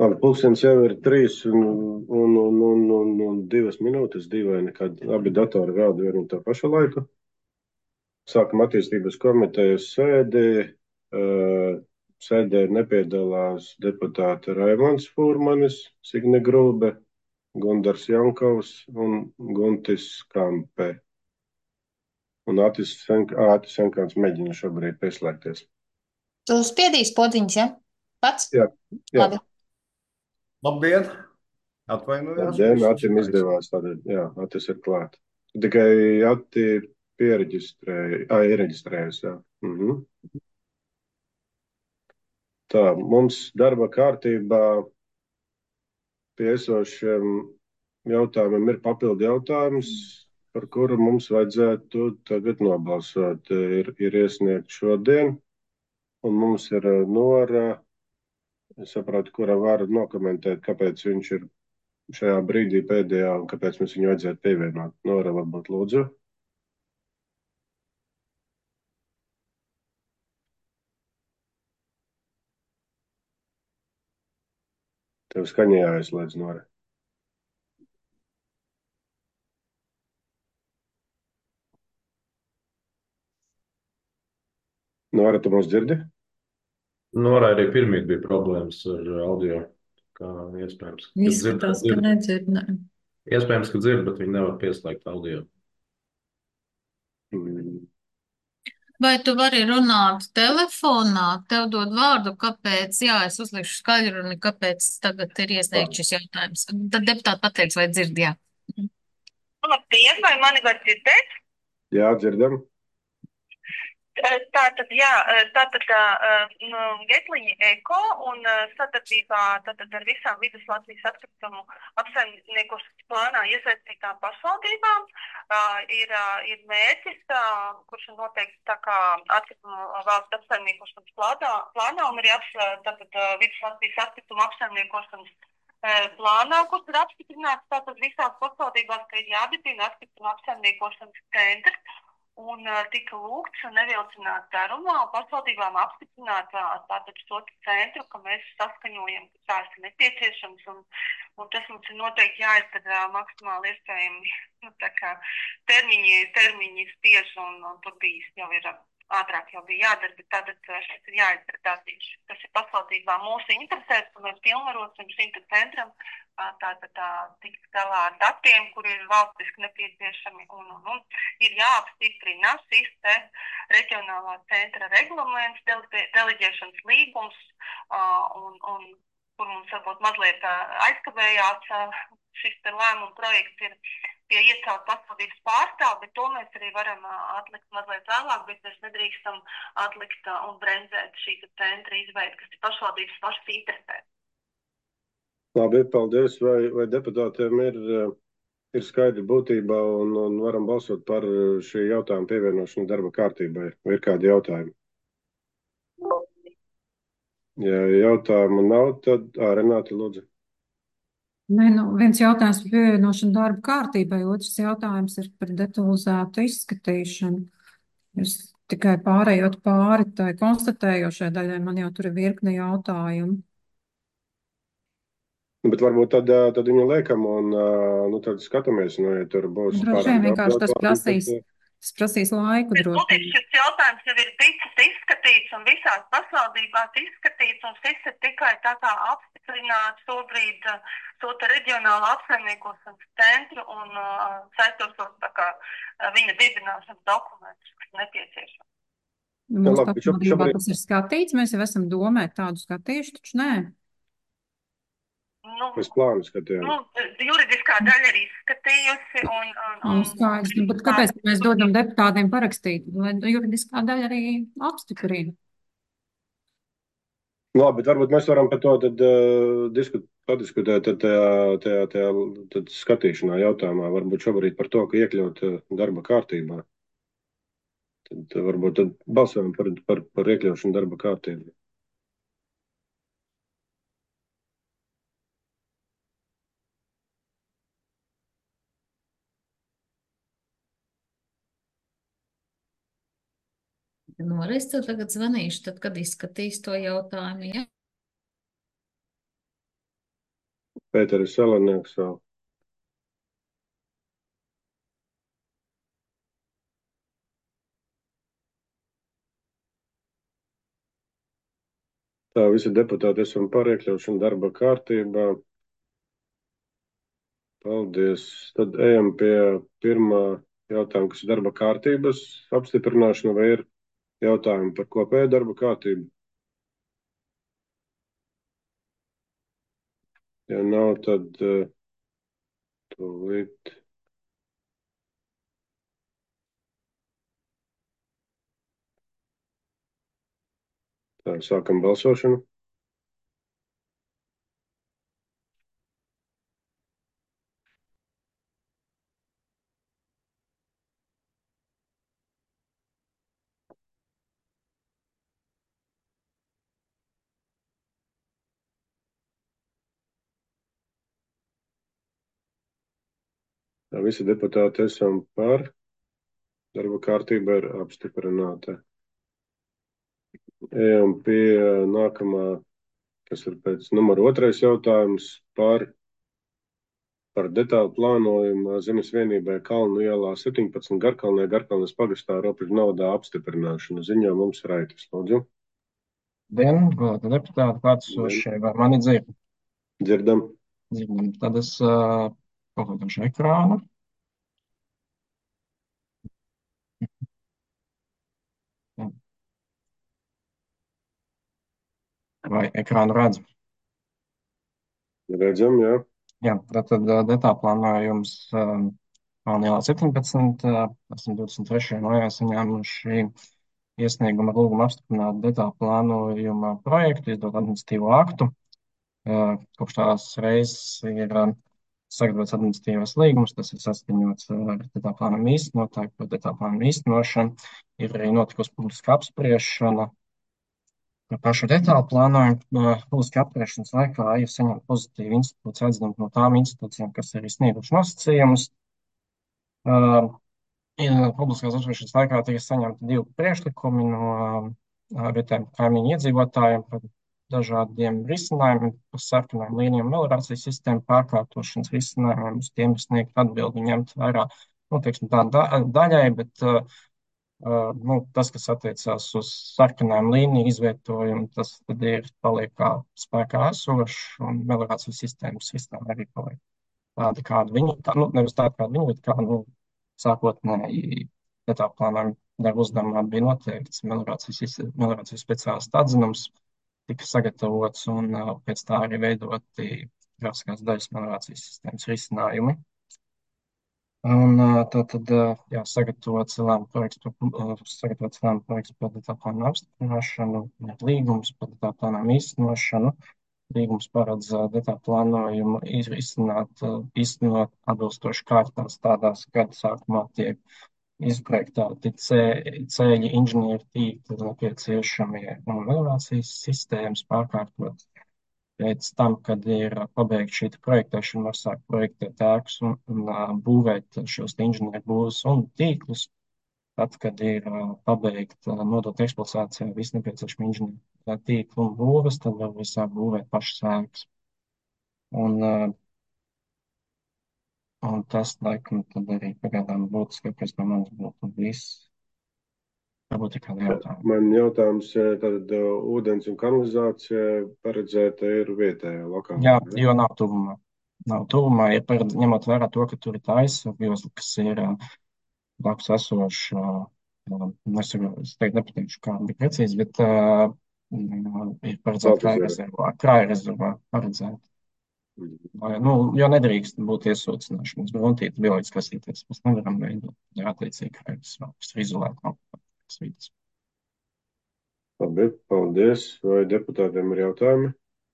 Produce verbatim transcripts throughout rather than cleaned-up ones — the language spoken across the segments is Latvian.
Labi, pulkstenis jau ir trīs un, un, un, un, un, un divas minūtes dīvaini, kad abi datori rāda vienu un tā pašu laiku. Sākam attīstības komitejas sēdi. Uh, Sēdē nepiedalās deputāti Raimons Fūrmanis, Signe Grūbe, Gundars Jankovs un Guntis Kampe. Un Atis Senk- Ātis Senkāns mēģina šobrīd pieslēgties. Tu spiedīsi podziņas, ja? Pats? Jā, jā. Labi. Labdien! Atvainojos, Labdien, viss Atim gaisa. izdevās. Tātad, jā, Atis ir klāt. Tikai Ati piereģistrēja, ā, iereģistrējas, jā. Mhm. Tā, mums darba kārtībā pie esošiem jautājumiem ir papildu jautājums, par kuru mums vajadzētu tagad nobalsot. Ir, ir iesniegt šodien, un mums ir Nora, es saprotu, kura var nokomentēt, kāpēc viņš ir šajā brīdī pēdējā un kāpēc mums viņu vajadzētu pievienot. Nora, varbūt lūdzu. Tev skaņā jāizslēdz, Nora. Nora, tu mūs dzirdi? Norai arī pirmīt bija problēmas ar audio. Kā iespējams, ka dzird, Izskatās, ka dzird. nedzird. Ne. Iespējams, ka dzird, bet viņi nevar pieslēgt audio. Mm. Vai tu vari runāt telefonā? Tev dod vārdu, kāpēc, jā, es uzlikšu skaļruni, kāpēc tagad ir Tā. iesniegts šis jautājums. Tad deputāti pateiks, vai dzird, jā. Labdien, vai mani var dzirdēt? Jā, dzirdam. Tātad, jā, tātad nu, Getliņa Eko un sadarbībā tātad ar visām Vidus Latvijas atkritumu apsaimniekošanas plānā iesaistītām pašvaldībām ir, ir mērķis, kurš ir noteikti tā kā atkritumu valsts apsaimniekošanas plānā, plānā un arī aps, tātad Vidus Latvijas atkritumu apsaimniekošanas plānā, kurš ir apstiprināts tātad visās pašvaldībās, ka ir jādibina atkritumu apsaimniekošanas centrs. Un uh, tika lūgts nevilcināt darumā pašvaldībām apstiprināt uh, tātad šo centru, ka mēs saskaņojam, ka tās ir nepieciešams, un, un tas mums ir noteikti jāizdara maksimāli iespējami, nu, tā kā termiņi, termiņi spiež, un, un tur bijis jau ir ātrāk jau bija jādara, bet tātad šis ir jāizdara tātad, tas ir pašvaldībā mūsu interesēs, un mēs pilnvarosim šim centram tātad tā, tikt galā ar datiem, kuri ir valstiski nepieciešami, un, un, un ir jāapstiprina šis te reģionālā centra reglaments, dele, deleģēšanas līgums, uh, un, un kur mums varbūt mazliet uh, aizkavējās uh, šis te lēmuma projekts ir pie iecelt pašvaldības pārstāv, bet to mēs arī varam uh, atlikt mazliet vēlāk, bet mēs nedrīkstam atlikt uh, un bremzēt šī centra izveidi, kas ir pašvaldības pašas interesē. Labi, paldies. Vai, vai deputātiem ir, ir skaidra būtībā un, un varam balsot par šī jautājuma pievienošanu darba kārtībai? Vai ir kādi jautājumi? Ja jautājumu nav, tad ā, Renāte, lūdzu. Nē, nu, viens jautājums par pievienošanu darba kārtībai, otrs jautājums ir par detalizētu izskatīšanu. Es tikai pārējot pāri tai konstatējošai daļai, man jau tur ir virkne jautājumu. Nu, bet varbūt tad, tad viņu liekam un nu, tad skatāmies, nu, ja tur būs Droši pārāk vien daudz vienkārši tas jautājumu, prasīs, tad, tas prasīs laiku Bet droši būtībā vien. šis jautājums jau ir ticis izskatīts un visās pašvaldībās izskatīts, un šis ir tikai tā kā apstiprināts šobrīd to te reģionālu apsaimniekošanas centru un uh, saistot tā kā uh, viņa dibināšanas dokumentus, kas nepieciešams. Mūsu labi, bet šo- pašvaldībā šobrīd- tas ir skatīts, mēs jau esam domē tādu skatījuši, taču nē. Nu, mēs plānu skatījām. nu, juridiskā daļa ir izskatījusi, un, un, Nu, un skaidrs, nu, bet kāpēc mēs dodam deputātiem parakstīt, lai juridiskā daļa arī apstiprina? Nu, labi, bet varbūt mēs varam par to tad, uh, diskut, padiskutēt tad, tajā, tajā, tajā tad skatīšanā jautājumā. Varbūt šobrīd par to, ka iekļaut uh, darba kārtībā. Tad uh, varbūt tad balsojam par, par, par iekļaušanu darba kārtībā. Nora, es tev tagad zvanīšu, tad, kad izskatīs to jautājumu, ja? Pēteris Salanieks vēl. Tā, visi deputāti esam par iekļaušanu darba kārtībā. Paldies. Tad ejam pie pirmā jautājuma, kas ir darba kārtības apstiprināšana, vai ir jautājumi par kopēju darba kārtību? Ja nav, tad uh, tūlīt. Tā, sākam balsošanu. Tā, visi deputāti esam par. Darba kārtība ir apstiprināta. Ejam pie nākamā, kas ir pēc numura otrais jautājums par, par detālu plānojumu zemes vienībai Kalnu ielā septiņpadsmit Garkalnē, Garkalnes pagastā robežu novadā apstiprināšanu. Ziņā mums Raitis, lūdzu. Dien, godātie deputāti, klātesošie, vai mani dzird? Dzirdam. Dzirdam. Tad es uh, pakodošu ekrānu. Vai ekrānu redz? Redzam, jā. Jā, tātad uh, detālu plānojums um, Kalnu ielā septiņpadsmit, uh, esam divdesmit trešajā maijā saņēmuši iesnieguma lūgumu apstiprināt detālu plānojuma projektu, izdot administratīvo aktu. Uh, kopš tās reizes ir uh, sagatavots administratīvais līgums, tas ir saskaņots ar detālu plānojumu īstenotāju, par detālu plānojumu īstenošanu. Ir arī notikusi publiska apspriešana. Par pašu detālu plānojumu publiska apspriešanas laikā ir saņemta pozitīva institūcija atzinuma no tām institūcijām, kas ir snieguši nosacījumus. Uh, publiskās apspriešanas laikā tika saņemti divi priekšlikumi no uh, vietējiem kaimiņu iedzīvotājiem par dažādiem risinājumiem, par sarkanām līnijām, meliorācijas sistēmu pārkārtošanas risinājumiem, uz tiem ir sniegt atbildi, ņemt vērā, nu, teiksim, tā da daļai, bet uh, uh, nu, tas, kas attiecās uz sarkanām līniju izvietojumu, tas tad ir paliek kā spēkā esošs, un meliorācijas sistēmas sistēma arī paliek tāda, kāda viņi, tā, nu, nevis tāda, kāda viņi, bet kā, nu, sākotnēji detālu plānojuma darba uzdevumā bija noteikts meliorācijas, meliorācijas speciālistu atzinums, tika sagatavots un uh, pēc tā arī veidoti grafiskās daļas meliorācijas sistēmas risinājumi. Un uh, tā tad, uh, jā, sagatavots lēmuma projekts par, uh, sagatavots lēmuma projekts par detālu plānojumu apstiprināšanu, līgums par detālu plānojumu īstenošanu. Līgums paredz uh, detālu plānojumu izrisināt, uh, īstenot atbilstoši kārtās tādās gada sākumā tiek izprojektēti ceļi, inženieru tīkli, nepieciešamie un meliorācijas sistēmas pārkārtot. Pēc tam, kad ir pabeigta šī projektēšana, var sākt projektēt ēkas un, un būvēt šos inženieru būvus un tīklus. Tad, kad ir pabeigta nodot eksploatācijā visi nepieciešami inženieru tīkli un būves, tad var visā būvēt pašas ēkas. Un Un tas, laikam, tad arī pagaidām būtiskākais no manis būtu viss. Varbūt ir kādi jautājumi. Man jautājums, tad uh, ūdens un kanalizācija paredzēta ir vietējā lokālā? Jā, jo nav tuvumā. Nav tuvumā, ir paredz, ņemot vērā to, ka tur ir tā aizsargjosla, kas ir uh, blakus esoša, uh, nesaku, es teikt nepateikšu, kā bija precīzi, bet uh, ir paredzēta krāja rezervā, krāja rezervā paredzēta. Lai, nu, jo nedrīkst būt iesūcināšanas, gruntītas, bioloģiskās vietās. Mēs nevaram veidot, ja attiecīgi, ka tas ir izolēta no kādas vietas. Labi, paldies. Vai deputātiem ir jautājumi?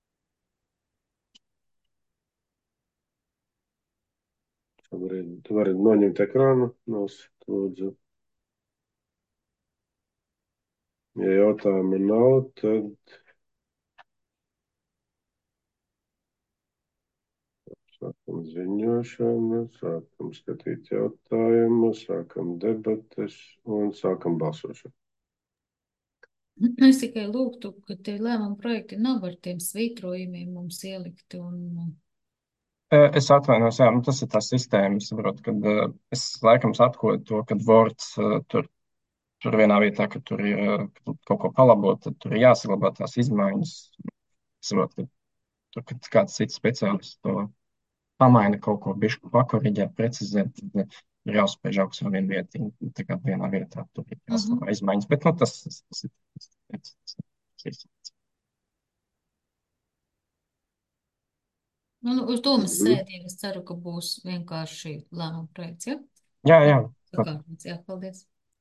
Tu vari noņemt ekrānu, lūdzu. Ja jautājumu nav, tad sākam ziņošanu, sākam skatīt jautājumu, sākam debates un sākam balsošanu. Es tikai lūgtu, ka tie lēmuma projekti nav ar tiem svītrojumiem mums ielikti un Eh, Es atvainojos, jā, nu, tas ir tā sistēma, saprot, kad eh, es laikam atkodu to, kad Words eh, tur, tur vienā vietā, kad tur ir eh, kad kaut ko palabot, tad tur ir jāsaglabā tās izmaiņas. Saprot, ka tur, kad kāds cits speciālists to pamaina kaut ko, bišķi pakoriģē, precizē, tad eh, ir jāuzspiež augsts ar vienu vietu. Tā kā vienā vietā tur ir Mhm. jāsaglabā izmaiņas, bet, nu, tas, tas, tas ir. Tas, tas, tas, tas, tas. Nu, uz domas Mhm. sēdiem es ceru, ka būs vienkārši lēmuma projekts, ja? Jā, jā. Sakārtots, jā, paldies.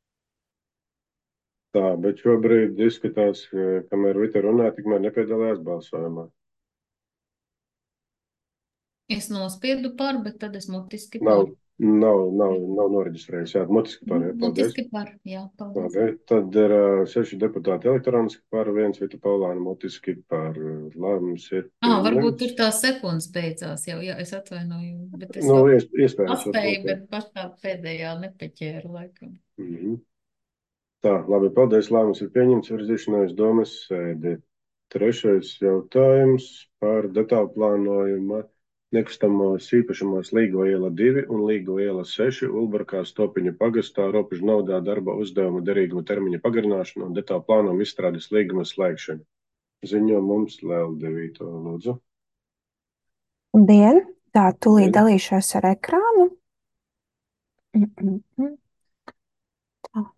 Tā, bet šobrīd izskatās, ka kamēr Vita runā, tikmēr nepiedalījās balsojumā. Es nospiedu par, bet tad es mutiski Nav, par. nav, nav, nav noreģistrējis. Jā, mutiski par, jā, paldies. Mutiski par, jā, paldies. Labi, tad ir uh, seši deputāti elektroniski par, viens Vita Paulāna mutiski par. Lēmums ir Ah, varbūt pieņemts. tur tā sekundes beidzās jau, jā, es atvainoju, bet es Nu, jau ies, iespējams, paspēju, varbūt, jā. bet pašā pēdējā nepeķēru laikam. Mhm. Tā, labi, paldies. Lēmums ir pieņemts virzīšanai uz domas sēdi. Trešais jautājums par detālu plānojumu nekustamos īpašumos Līgo iela divi un Līgo iela seši Ulbarkā Stopiņa pagastā robežu naudā darba uzdevuma derīguma termiņa pagarināšanu un detālu plānojumu izstrādes līguma slēgšanu. Ziņo mums Lēl devīto, lūdzu. Labdien! Tā, tūlīt Labdien. dalīšos ar ekrānu. Mm, mm, mm. Tā.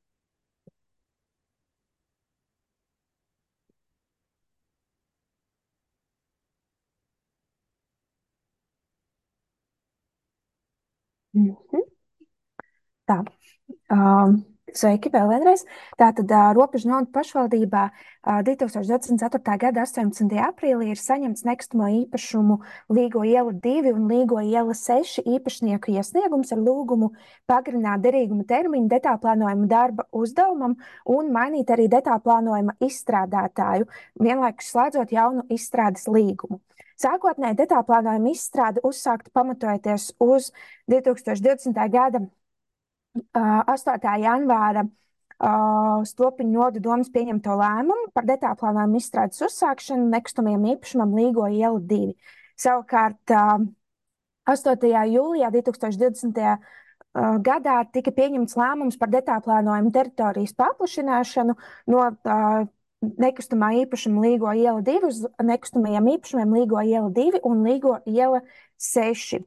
Mhm. Tā. Um, Sveiki vēl vienreiz. Tātad uh, Robežu nauda pašvaldībā uh, divi tūkstoši divdesmit ceturtā gada astoņpadsmitajā aprīlī ir saņemts nekustamo īpašumu Līgo iela divi un Līgo iela seši īpašnieku iesniegums ar lūgumu pagarināt derīguma termiņu detālplānojuma darba uzdevumam un mainīt arī detālplānojuma izstrādātāju, vienlaikus slēdzot jaunu izstrādes līgumu. Sākotnēji detālplānojuma izstrāde uzsākta pamatojoties uz divi tūkstoši divdesmitā gada astotā janvāra uh, Stopiņu novada domes pieņemto lēmumu par detālu plānojumu izstrādes uzsākšanu nekustamajam īpašumam Līgo iela divi. Savukārt uh, astotajā jūlijā divi tūkstoši divdesmitajā uh, gadā tika pieņemts lēmums par detālu plānojumu teritorijas paplašināšanu no uh, nekustamā īpašuma Līgo iela divi uz nekustamajiem īpašumiem Līgo iela divi un Līgo iela seši.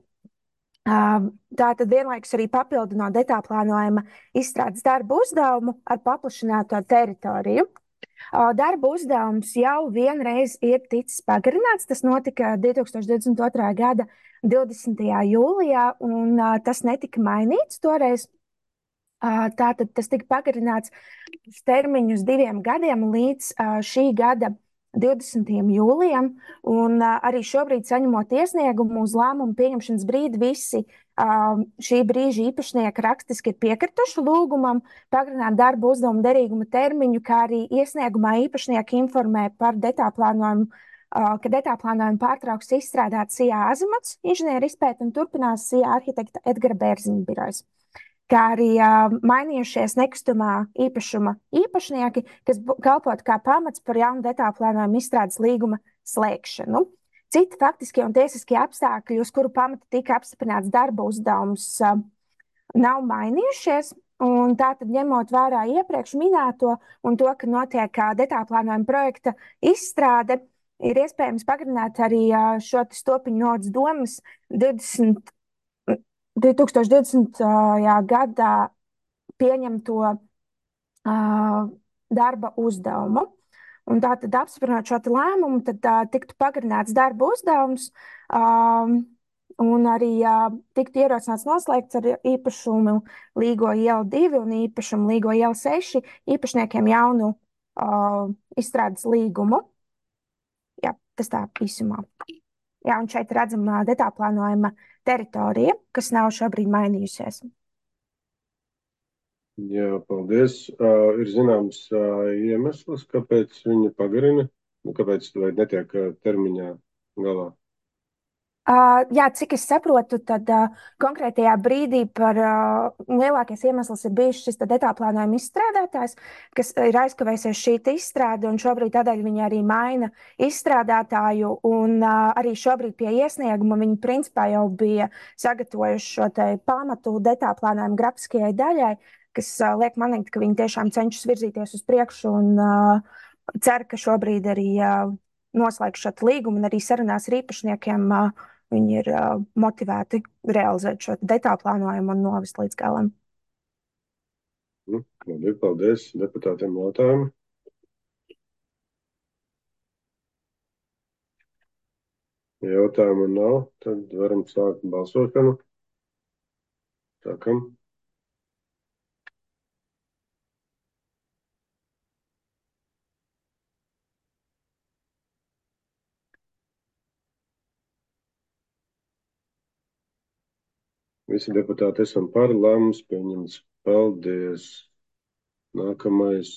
Tā tad vienlaikus arī papildinot detālu plānojuma izstrādes darbu uzdevumu ar paplašināto teritoriju. Darba uzdevums jau vienreiz ir ticis pagarināts. Tas notika divi tūkstoši divdesmit otrā gada divdesmitajā jūlijā, un tas netika mainīts toreiz. Tātad tas tika pagarināts uz termiņu uz diviem gadiem līdz šī gada divdesmitajam jūlijam, un uh, arī šobrīd saņemot iesniegumu uz lēmumu pieņemšanas brīdi visi uh, šī brīža īpašnieki rakstiski ir piekrituši lūgumam pagarināt darba uzdevumu derīguma termiņu, kā arī iesniegumā īpašnieki informē par detālu plānojumu, uh, ka detālu plānojumu pārtrauks izstrādāt S I A Azimuts inženieru izpēti un turpinās S I A arhitekta Edgara Bērziņa birojas. Kā arī uh, mainījušies nekustamā īpašuma īpašnieki, kas kalpot kā pamats par jaunu detālu plānojumu izstrādes līguma slēgšanu. Citi faktiskie un tiesiskie apstākļi, uz kuru pamata tika apstiprināts darba uzdevums, uh, nav mainījušies. Un tātad, ņemot vērā iepriekš minēto un to, ka notiek uh, detālu plānojuma projekta izstrāde, ir iespējams pagarināt arī uh, šo Stopiņu novadas domes divdesmit divi tūkstoši divdesmitajā gadā pieņemto uh, darba uzdevumu. Un tātad apstiprinot šo lēmumu, tad uh, tiktu pagarināts darba uzdevums um, un arī uh, tiktu ierosināts noslēgts ar īpašumu Līgo iela divi un īpašumu Līgo iela seši īpašniekiem jaunu uh, izstrādes līgumu. Jā, tas tā īsumā. Jā, un šeit redzam uh, detālu plānojuma teritorija, kas nav šobrīd mainījusies. Jā, paldies. Uh, ir zināms uh, iemesls, kāpēc viņa pagarina, nu, kāpēc vai netiek uh, termiņā galā. Uh, jā, cik es saprotu, tad uh, konkrētajā brīdī par uh, lielākais iemesls ir bijis šis detāplānojuma izstrādātājs, kas ir aizkavējusies šī izstrāde, un šobrīd tādēļ viņi arī maina izstrādātāju, un uh, arī šobrīd pie iesnieguma viņi principā jau bija sagatavojuši šo te pamatu detāplānojumu grafiskajai daļai, kas uh, liek manīt, ka viņi tiešām cenšas virzīties uz priekšu un uh, cer, ka šobrīd arī uh, noslēgš šo līgumu un arī sarunās ar īpašniekiem uh, viņi ir uh, motivēti realizēt šo detālu plānojumu un novest līdz galam. Nu, labi, paldies deputātiem jautājumu. Ja jautājumu nav, tad varam sākt balsošanu. Sākam. Visi deputāti esam par, lēmums pieņemts. Paldies. Nākamais.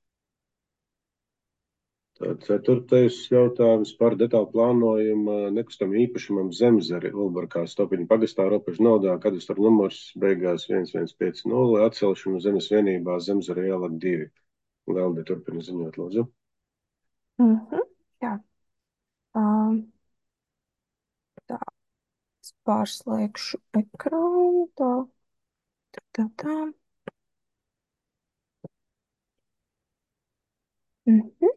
Tā ceturtais jautājums par detālu plānojumu nekustamam īpašumam Zemzari Ulbrukā Stopiņu pagastā robežu naudā, kadastra numurs beigās viens viens pieci nulle, atcelšanu zemes vienībā Zemzari iela divi. Lelde turpina ziņot, lūdzu. Mhm, jā. Um, tā. Es pārslēgšu ekrānu. Tā. Tā, tā, tā. Mhm.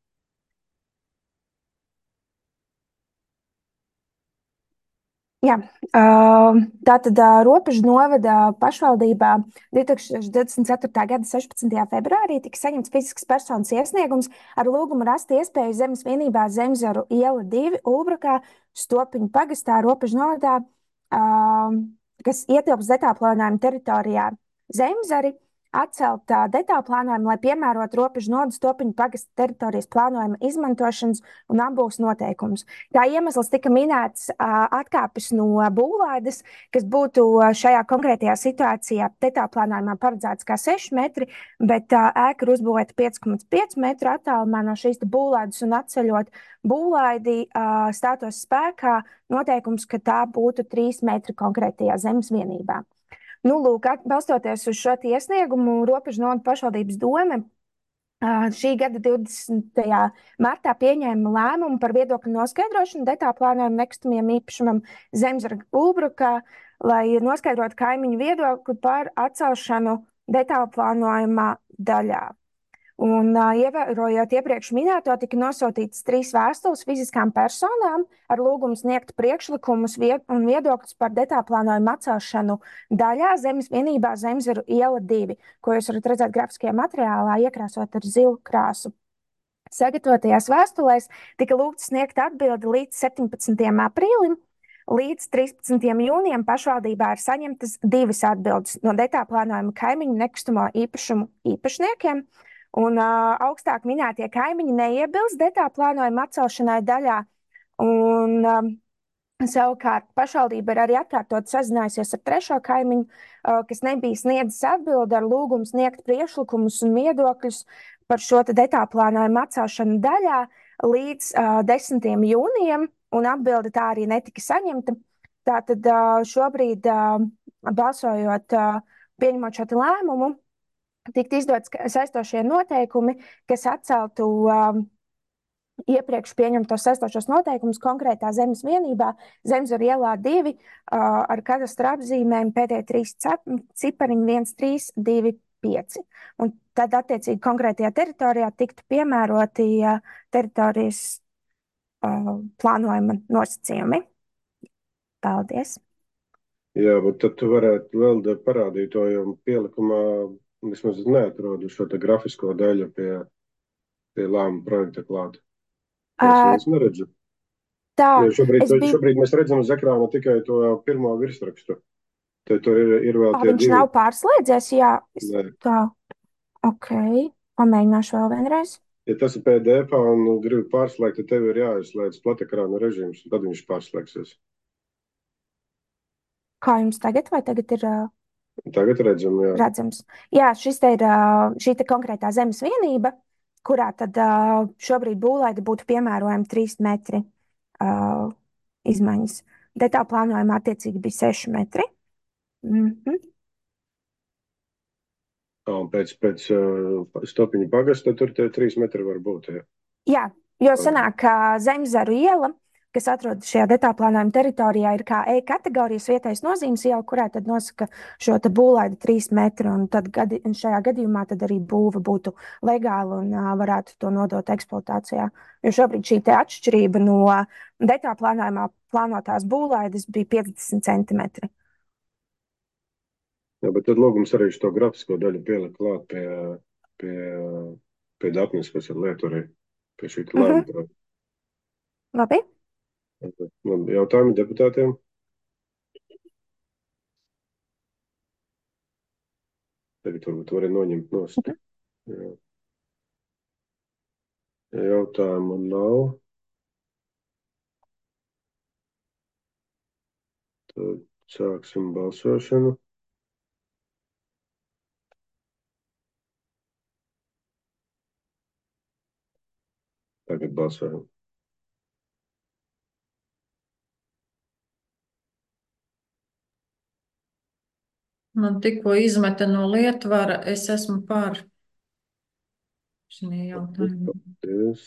Jā, uh, tātad uh, Robežu novada pašvaldībā divi tūkstoši divdesmit ceturtā gada sešpadsmitajā februārī tika saņemts fizisks personas iesniegums ar lūgumu rast iespēju zemes vienībā Zemzaru iela divi Ulbrukā Stopiņu pagastā Robežu novadā, uh, kas ietilpst detāplānojuma teritorijā Zemzari, atcelt uh, detāplānojumu, lai piemērotu Robežu novada Stopiņu pagasta teritorijas plānojuma izmantošanas un apbūves noteikumus. Tā iemesls tika minēts uh, atkāpes no būvlaides, kas būtu šajā konkrētajā situācijā detāplānojumā paredzēts kā seši metri, bet uh, ēka ir uzbūvēta pieci komats pieci metru attālumā no šīs būvlaides un atceļot būvlaidi uh, stātos spēkā noteikums, ka tā būtu trīs metri konkrētajā zemes vienībā. Nu, lūk, balstoties uz šo iesniegumu, Robežu novada pašvaldības dome šī gada divdesmitajā martā pieņēma lēmumu par viedokļu noskaidrošanu detālu plānojumu nekustamajam īpašumam Zemzara Ulbrukā, lai noskaidrotu kaimiņu viedokli par atcelšanu detālu plānojumā daļā. Un, uh, ievērojot iepriekš minēto, tika nosūtītas trīs vēstules fiziskām personām ar lūgumu sniegt priekšlikumus vied un viedokļus par detālu plānojumu atcelšanu daļā zemes vienībā Zemzaru iela divi, ko jūs varat redzēt grafiskajā materiālā, iekrāsot ar zilu krāsu. Sagatavotajās vēstulēs tika lūgts sniegt atbildi līdz septiņpadsmitajam aprīlim. Līdz trīspadsmitajam jūnijam pašvaldībā ir saņemtas divas atbildes no detālu plānojuma kaimiņu nekustamo īpašumu īpašniekiem. Un uh, augstāk minētie kaimiņi neiebilst detālu plānojuma atcelšanai daļā. Un, um, savukārt pašvaldība ir arī atkārtot sazinājusies ar trešo kaimiņu, uh, kas nebija sniedzis atbildi ar lūgumu sniegt priekšlikumus un viedokļus par šo detālu plānojuma atcelšanu daļā līdz uh, desmitajam jūnijam, un atbilde tā arī netika saņemta. Tātad uh, šobrīd uh, balsojot, uh, pieņemot šo lēmumu, tikt izdots saistošie noteikumi, kas atceltu um, iepriekš pieņemtos saistošos noteikumus konkrētā zemes vienībā Zemzaru ielā divi uh, ar kadastra apzīmēm P D trīs cipariņu viens trīs divi pieci. Un tad attiecīgi konkrētajā teritorijā tiktu piemēroti uh, teritorijas uh, plānojuma nosacījumi. Paldies! Jā, bet tad tu varētu vēl parādīt to, jo pielikumā vismaz neatrodu šo te grafisko daļu pie, pie lēmuma projekta klāt. Es Uh, uh, neredzu. tā, Jo šobrīd, es biju, šobrīd mēs redzam uz ekrāna tikai to pirmo virsrakstu. Te tur ir, ir vēl Ā, tie viņš divi. nav pārslēdzies, jā, es- Nē. tā, ok, pamēģināšu vēl vienreiz. Ja tas ir P D F un gribi pārslēgt, tad tev ir jāizslēdz platekrāna režīms, tad viņš pārslēgsies. Kā jums tagad, vai tagad ir uh, Tagad redzam, jā. redzams? Jā, šis te ir uh, šī te konkrētā zemes vienība, kurā tad uh, šobrīd būvlaide būtu piemērojama trīs metri uh, izmaiņas. Detāla plānojumā attiecīgi bija seši metri. Mhm. Un pēc, pēc uh, Stopiņa pagasta tur tie trīs metri var būt, ja? Jā, jo sanāk, ka Zemzaru iela, kas atrodas šajā detāla plānojuma teritorijā, ir kā E kategorijas vietējais nozīmes iela, kurā tad nosaka šo te būvlaidi trīs metri, un tad gadi, un šajā gadījumā tad arī būva būtu legāla un uh, varētu to nodot eksploatācijā. Jo šobrīd šī te atšķirība no detāla plānojumā plānotās būvlaides bija piecdesmit centimetri. Jā, bet tad lūgums arī šo grafisko daļu pielikt klāt pie, pie, pie datnes, kas ir lieturī, pie šī Mhm. lēma projekta. Labi? Labi, jautājumi deputātiem? Tagad varbūt var noņemt nost. Jā. Jautājumu nav. Tad sāksim balsošanu. Tagad balsojam. Man tikko izmeta no lietvara, es esmu par šī jautājumu. Paldies.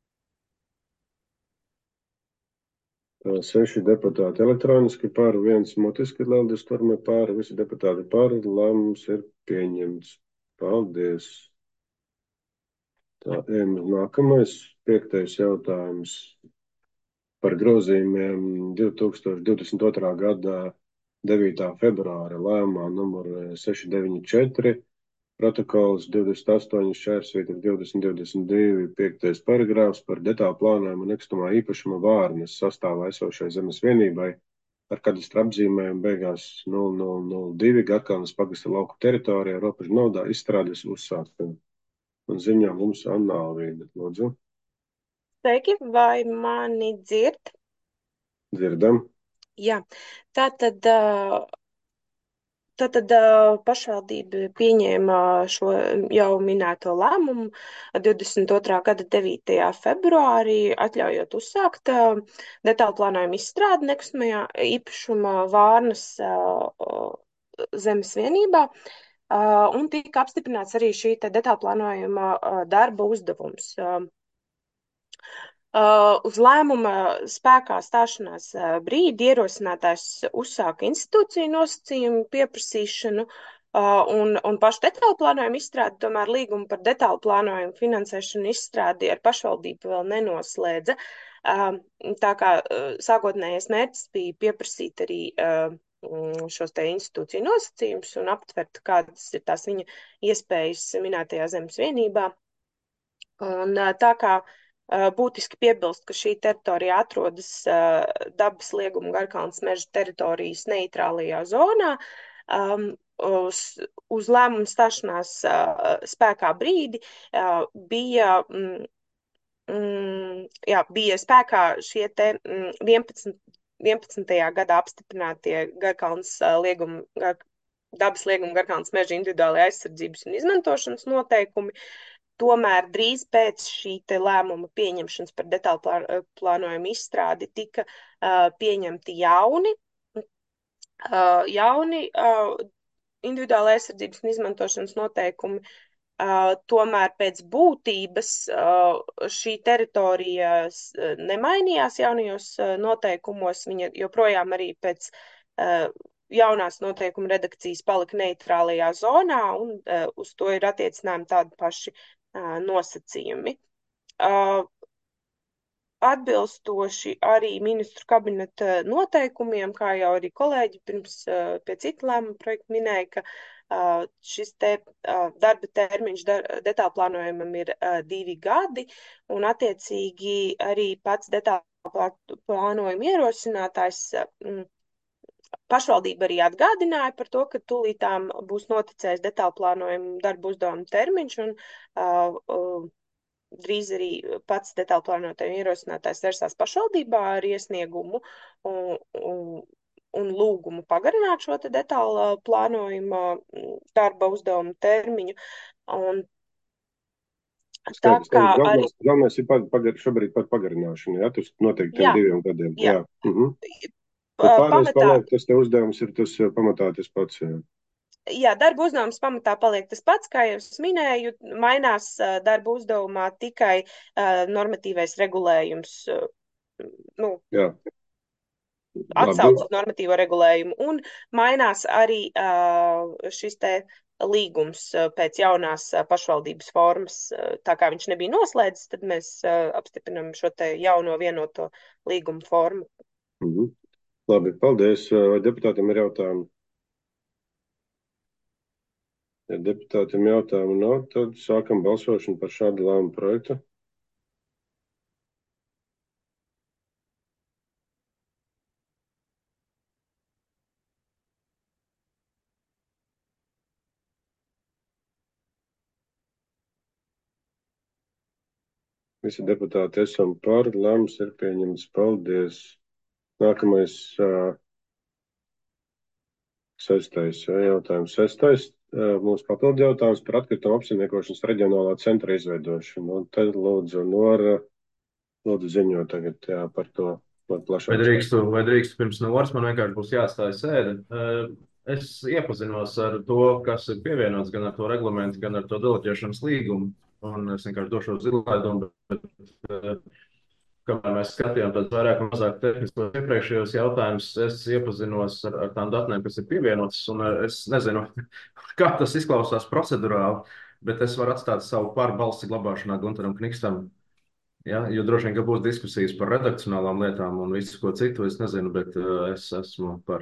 Tā, seši deputāti elektroniski par, viens mutiski Leldis Turme par, visi deputāti par, lēmums ir pieņemts. Paldies. Tā, ejam uz nākamais, piektais jautājums par grozījumiem divi tūkstoši divdesmit otrā gada devītā februāra lēmumā numur seši deviņi četri, protokols divdesmit astoņi šķērsvītra divdesmit divdesmit divi, piektais paragrāfs par detālu plānojumu un nekustamā īpašuma vārnes sastāvā esošai zemes vienībai ar kadastra apzīmējumu beigās nulle nulle nulle divi Gatkalnes pagasta lauku teritorijā robežu nodā izstrādes uzsākšana. Un ziņā mums Anna Alvīda, lūdzu. Sveiki, vai mani dzird? Dzirdam. Jā, tātad, ā, tātad ā, pašvaldība pieņēma šo jau minēto lēmumu divdesmit otrā gada devītajā februārī, atļaujot uzsākt ā, detālu plānojumu izstrādi nekustamajā īpašuma vārnas ā, ā, zemes vienībā, ā, un tika apstiprināts arī šī te detālu plānojuma ā, darba uzdevums. Ā, Uh, uz lēmuma spēkā stāšanās uh, brīdi ierosinātājs uzsāka institūciju nosacījumu pieprasīšanu uh, un, un pašu detālu plānojumu izstrādi, tomēr līgumu par detālu plānojumu finansēšanu izstrādi ar pašvaldību vēl nenoslēdza. Uh, tā kā uh, sākotnējais mērķis bija pieprasīt arī uh, šos te institūciju nosacījumus un aptvert, kādas ir tās viņa iespējas minētajā zemes vienībā. Un uh, tā kā būtiski piebilst, ka šī teritorija atrodas uh, dabas lieguma Garkalnes meža teritorijas neitrālajā zonā. Um, uz, uz lēmumu stāšanās uh, spēkā brīdi uh, bija, mm, mm, jā, bija spēkā šie te mm, vienpadsmit, vienpadsmitajā gadā apstiprinātie Garkalnes uh, lieguma, gar, dabas lieguma Garkalnes meža individuālajā aizsardzības un izmantošanas noteikumi. Tomēr drīz pēc šī te lēmuma pieņemšanas par detālu plā, plānojumu izstrādi tika uh, pieņemti jauni, uh, jauni uh, individuāla aizsardzības un izmantošanas noteikumi. Uh, tomēr pēc būtības uh, šī teritorija nemainījās jaunajos uh, noteikumos. Viņa joprojām arī pēc uh, jaunās noteikuma redakcijas palika neitrālajā zonā, un uh, uz to ir attiecinājumi tādi paši nosacījumi. Atbilstoši arī ministru kabineta noteikumiem, kā jau arī kolēģi pirms pie cita lēmuma projekta minēja, ka šis te darba termiņš detālu plānojumam ir divi gadi, un attiecīgi arī pats detālu plānojuma ierosinātājs pašvaldība arī atgādināja par to, ka tūlītām būs noticējis detālu plānojumu darbu uzdevumu termiņš, un uh, uh, drīz arī pats detālu plānotāju ierosinātājs versās pašvaldībā ar iesniegumu un, un, un lūgumu pagarināt šo te detālu plānojumu darba uzdevumu termiņu. Un Tā Skaidrs. kā arī, Galvenais, galvenais ir pag, pagar, šobrīd par pagarināšanu, jā, tas noteikti tiem jā, diviem gadiem. jā, Jā. Mhm. Bet pa- pārējais pamatā, paliek, tas te uzdevums ir tas eh, pamatā tas pats. Jā. jā, darba uzdevums pamatā paliek tas pats, kā jau es minēju, mainās ā, darba uzdevumā tikai ā, normatīvais regulējums, ā, nu, Jā. Labi. atsauc uz normatīvo regulējumu, un mainās arī ā, šis te līgums ā, pēc jaunās ā, pašvaldības formas. Ā, Tā kā viņš nebija noslēdzis, tad mēs ā, apstiprinam šo te jauno vienoto līgumu formu. Mhm. Labi, paldies. Vai deputātam ir jautājumi? Ja deputātiem jautājumu nav, tad sākam balsošanu par šādu lēmumu projektu. Visi deputāti esam par, lēmums ir pieņemts. Paldies. Nākamais uh, sestais jā, jautājums. Sestais uh, mums papildu jautājums par atkritumu apsaimniekošanas reģionālā centra izveidošanu. Un tad lūdzu Nora, lūdzu ziņo tagad jā, par to. Vai Plašāk. drīkstu, vai drīkstu pirms Noras, man vienkārši būs jāstāj sēde. Eh, Es iepazinos ar to, kas ir pievienots gan ar to reglamentu, gan ar to deleģēšanas līgumu. Un es vienkārši došu zilaidumu, bet eh, kamēr mēs skatījām tādus vairāk vai mazāk tehniskos iepriekšējos jautājumus, es iepazinos ar, ar tām datnēm, kas ir pievienotas. Un eh, es nezinu, kā tas izklausās procedurāli, bet es varu atstāt savu pārbalsi glabāšanā Gunteram Knikstam. Ja, jo droši vien, ka būs diskusijas par redakcionālām lietām un visu ko citu, es nezinu, bet uh, es esmu par.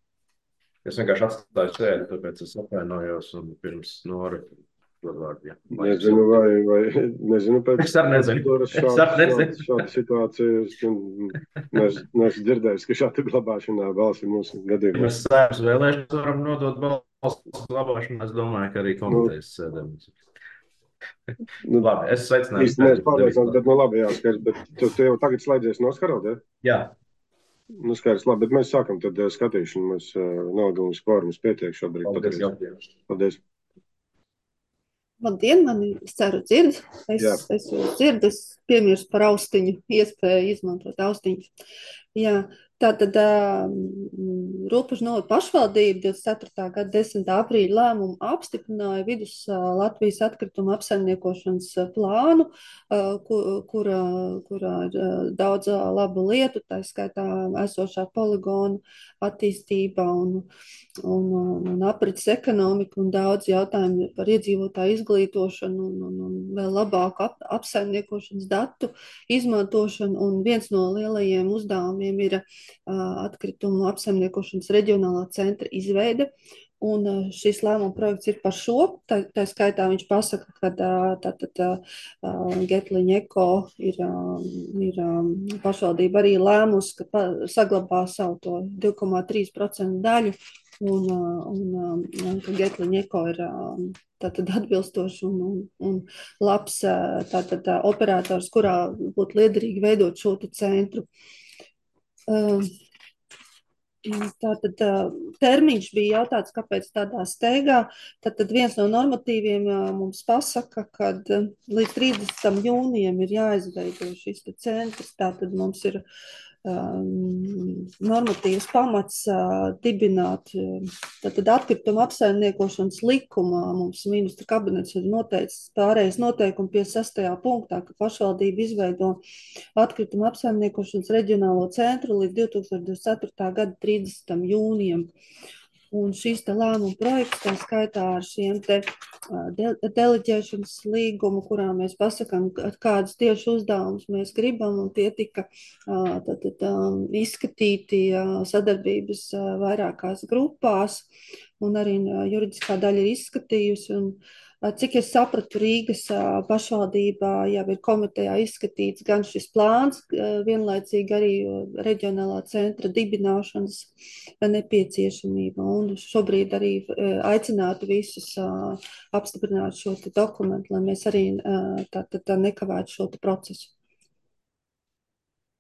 Es vienkārši atstāju sēdi, tāpēc es atvainojos un pirms Nora dod vārdu. Ja. Lai jums Nezinu, jau- vai, vai, nezinu, pēc Es arī nezinu. procedūras Es šāda, arī šāda, nezinu. šāda situācija. Es neesmu neesmu dzirdējis, ka šāda glabāšanā balsi mūsu Ja gadījumā. mēs sēmas vēlēšanas varam nodot balstu glabāšanu, es domāju, ka arī komitejas sēdēm. Nu, Labi, es sveicināju. īsti neesmu pārliecināts, bet nu labi, jā, skaidrs. Bet tu, tu jau tagad slēdzies no Skaralda, ja? Jā, Nu, skaidrs, labi, bet mēs sākam tad eh, skatīšanu. Mēs uh, nav mums kvorums pietiek šobrīd. paldies Patreiz. jautājumus. Paldies. Labdien, mani es ceru dzird. Es, Jā. es jūs dzirdu, es piemirstu par austiņu, iespēju izmantot austiņus. Jā, tātad Rūpažu novada pašvaldība divdesmit ceturtā gada desmitā aprīļa lēmumu apstiprināja vidus ā, Latvijas atkritumu apsaimniekošanas ā, plānu, ā, ku- kurā, kurā ir ā, daudz ā, labu lietu, tā skaitā esošā poligona attīstība un, un, un, un aprits ekonomika un daudz jautājumu par iedzīvotāju izglītošanu un, un, un vēl labāku ap, apsaimniekošanas datu izmantošanu. Un viens no lielajiem uzdevumiem ir uh, atkritumu apsaimniekošanas reģionālā centra izveide. Un uh, šis lēmuma projekts ir par šo. Tā, tā skaitā viņš pasaka, ka uh, tātad uh, Getliņa Eko ir, uh, ir um, pašvaldība arī lēmusi, ka pa, saglabā savu to divi komā trīs procenti daļu. Un, uh, un, un ka Getliņa Eko ir uh, tātad atbilstoši un, un, un labs uh, tātad, uh, operators, kurā būtu liederīgi veidot šo centru. Uh, Tātad uh, termiņš bija jautāts, kāpēc tādā steigā. Tātad viens no normatīviem uh, mums pasaka, ka uh, līdz trīsdesmitam jūnijam ir jāizveido šis te centrs. Tātad mums ir um, normatīvs pamats uh, dibināt uh, tātad atkritumu apsaimniekošanas likumā. Mums ministra kabinets ir noteicis pārējais noteikumi pie sastajā punktā, ka pašvaldība izveido atkritumu apsaimniekošanas reģionālo centru līdz divi tūkstoši divdesmit ceturtā gada trīsdesmitam jūnijam. Un šīs te lēmuma projekts, tā skaitā ar šiem te de deleģēšanas līgumu, kurā mēs pasakām, kādas tieši uzdevumus mēs gribam, un tie tika tad, tad, izskatīti sadarbības vairākās grupās, un arī juridiskā daļa ir izskatījusi. Un, cik es sapratu, Rīgas pašvaldībā jau ir komitejā izskatīts gan šis plāns, vienlaicīgi arī reģionālā centra dibināšanas nepieciešamība. Un šobrīd arī aicinātu visus apstiprināt šo dokumentu, lai mēs arī tā, tā, tā nekavētu šo procesu.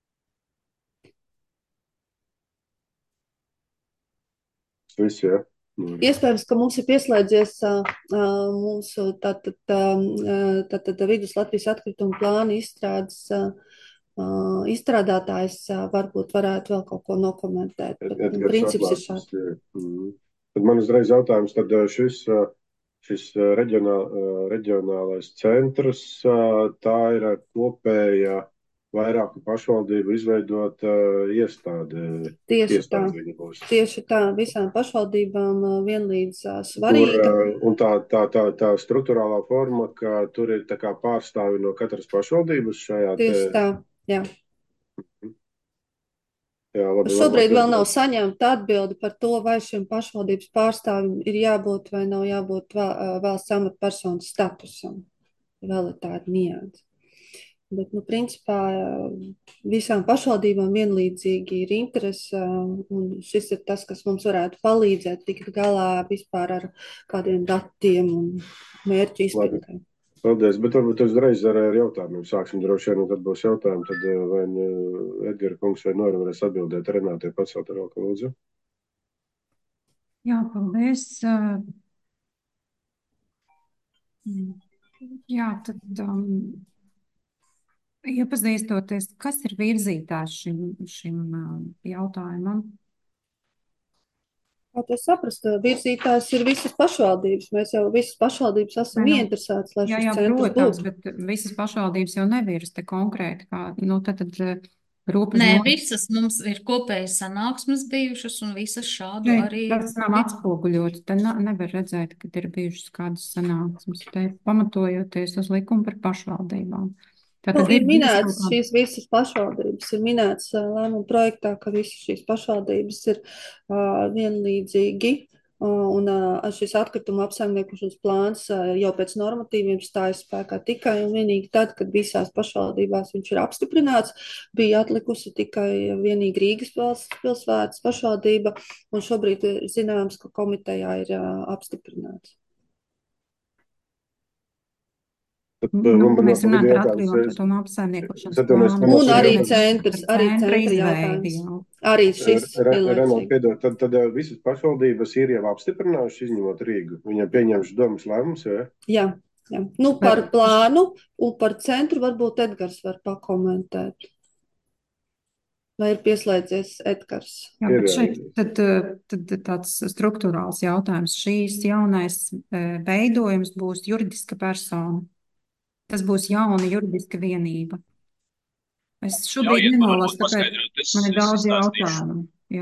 Viss, jā. Iespējams, ka mums ir pieslēdzies uh, mūsu tātad, uh, tātad vidus Latvijas atkritumu plāna izstrādes uh, izstrādātājs uh, varbūt varētu vēl kaut ko nokomentēt. Bet, nu, princips ir šāds. Mm. Tad man uzreiz jautājums, tad šis, šis reģionāl, reģionālais centrs, tā ir kopēja vairāku pašvaldību izveidot uh, iestādi. Tieši iestādi tā, tieši tā, visām pašvaldībām uh, vienlīdz uh, svarīga. Kur, uh, un tā, tā, tā, tā struktūrālā forma, ka tur ir tā kā pārstāvi no katras pašvaldības šajā. Tieši te... tā, jā. jā labi, Šobrīd labi, vēl nav saņemta atbildi par to, vai šim pašvaldības pārstāvim ir jābūt vai nav jābūt valsts amatpersonas statusam. Vēl ir tāda nianse. Bet, nu, principā visām pašvaldībām vienlīdzīgi ir interese, un šis ir tas, kas mums varētu palīdzēt tikt galā vispār ar kādiem datiem un mērķu izpildēm. Paldies, bet varbūt uzreiz ar jautājumiem sāksim droši vien, un tad būs jautājumi, tad vai Edgara kungs vai Nora varēs atbildēt Renātei pacelt ar roku, lūdzu. Jā, paldies. Jā, tad... Um... Iepazīstoties, kas ir virzītājs šim, šim jautājumam? Kā to saprast? Virzītājs ir visas pašvaldības. Mēs jau visas pašvaldības esam nu, ieinteresētas, lai jā, šis jā, centrs protams, būtu. bet visas pašvaldības jau nevirs te konkrēti. Kā, nu, tad, tad, robežu Nē, no... visas mums ir kopējas sanāksmes bijušas un visas šādu Šeit arī. Tas nav atspoguļots. Te nevar redzēt, ka ir bijušas kādas sanāksmes. Te pamatojoties uz likumu par pašvaldībām. Nu, ir minēts šīs visas pašvaldības, ir minēts lēmuma projektā, ka visas šīs pašvaldības ir uh, vienlīdzīgi, uh, un uh, šis atkrituma apsaimniekošanas plāns uh, jau pēc normatīviem stājas spēkā tikai un vienīgi tad, kad visās pašvaldībās viņš ir apstiprināts, bija atlikusi tikai vienīgi Rīgas pilsētas pašvaldība, un šobrīd ir zināms, ka komitejā ir uh, apstiprināts. Tad, nu, mēs runājam par atkritumu apsaimniekošanas plānu. Un arī centrs, arī centra jautājums. Arī šis Renāt, piedod, tad, tad visas pašvaldības ir jau apstiprinājuši, izņemot Rīgu. Viņam pieņemšu domas lēmums, jā? Jā, jā. Nu, par plānu un par centru varbūt Edgars var pakomentēt. Vai ir pieslēdzies Edgars? Jā, bet šeit tad, tad tāds struktūrāls jautājums. Šīs jaunais veidojums būs juridiska persona. Tas būs jauna juridiska vienība. Es šobrīd nenolasu, tāpēc man ir daudz jautājumu. Jā,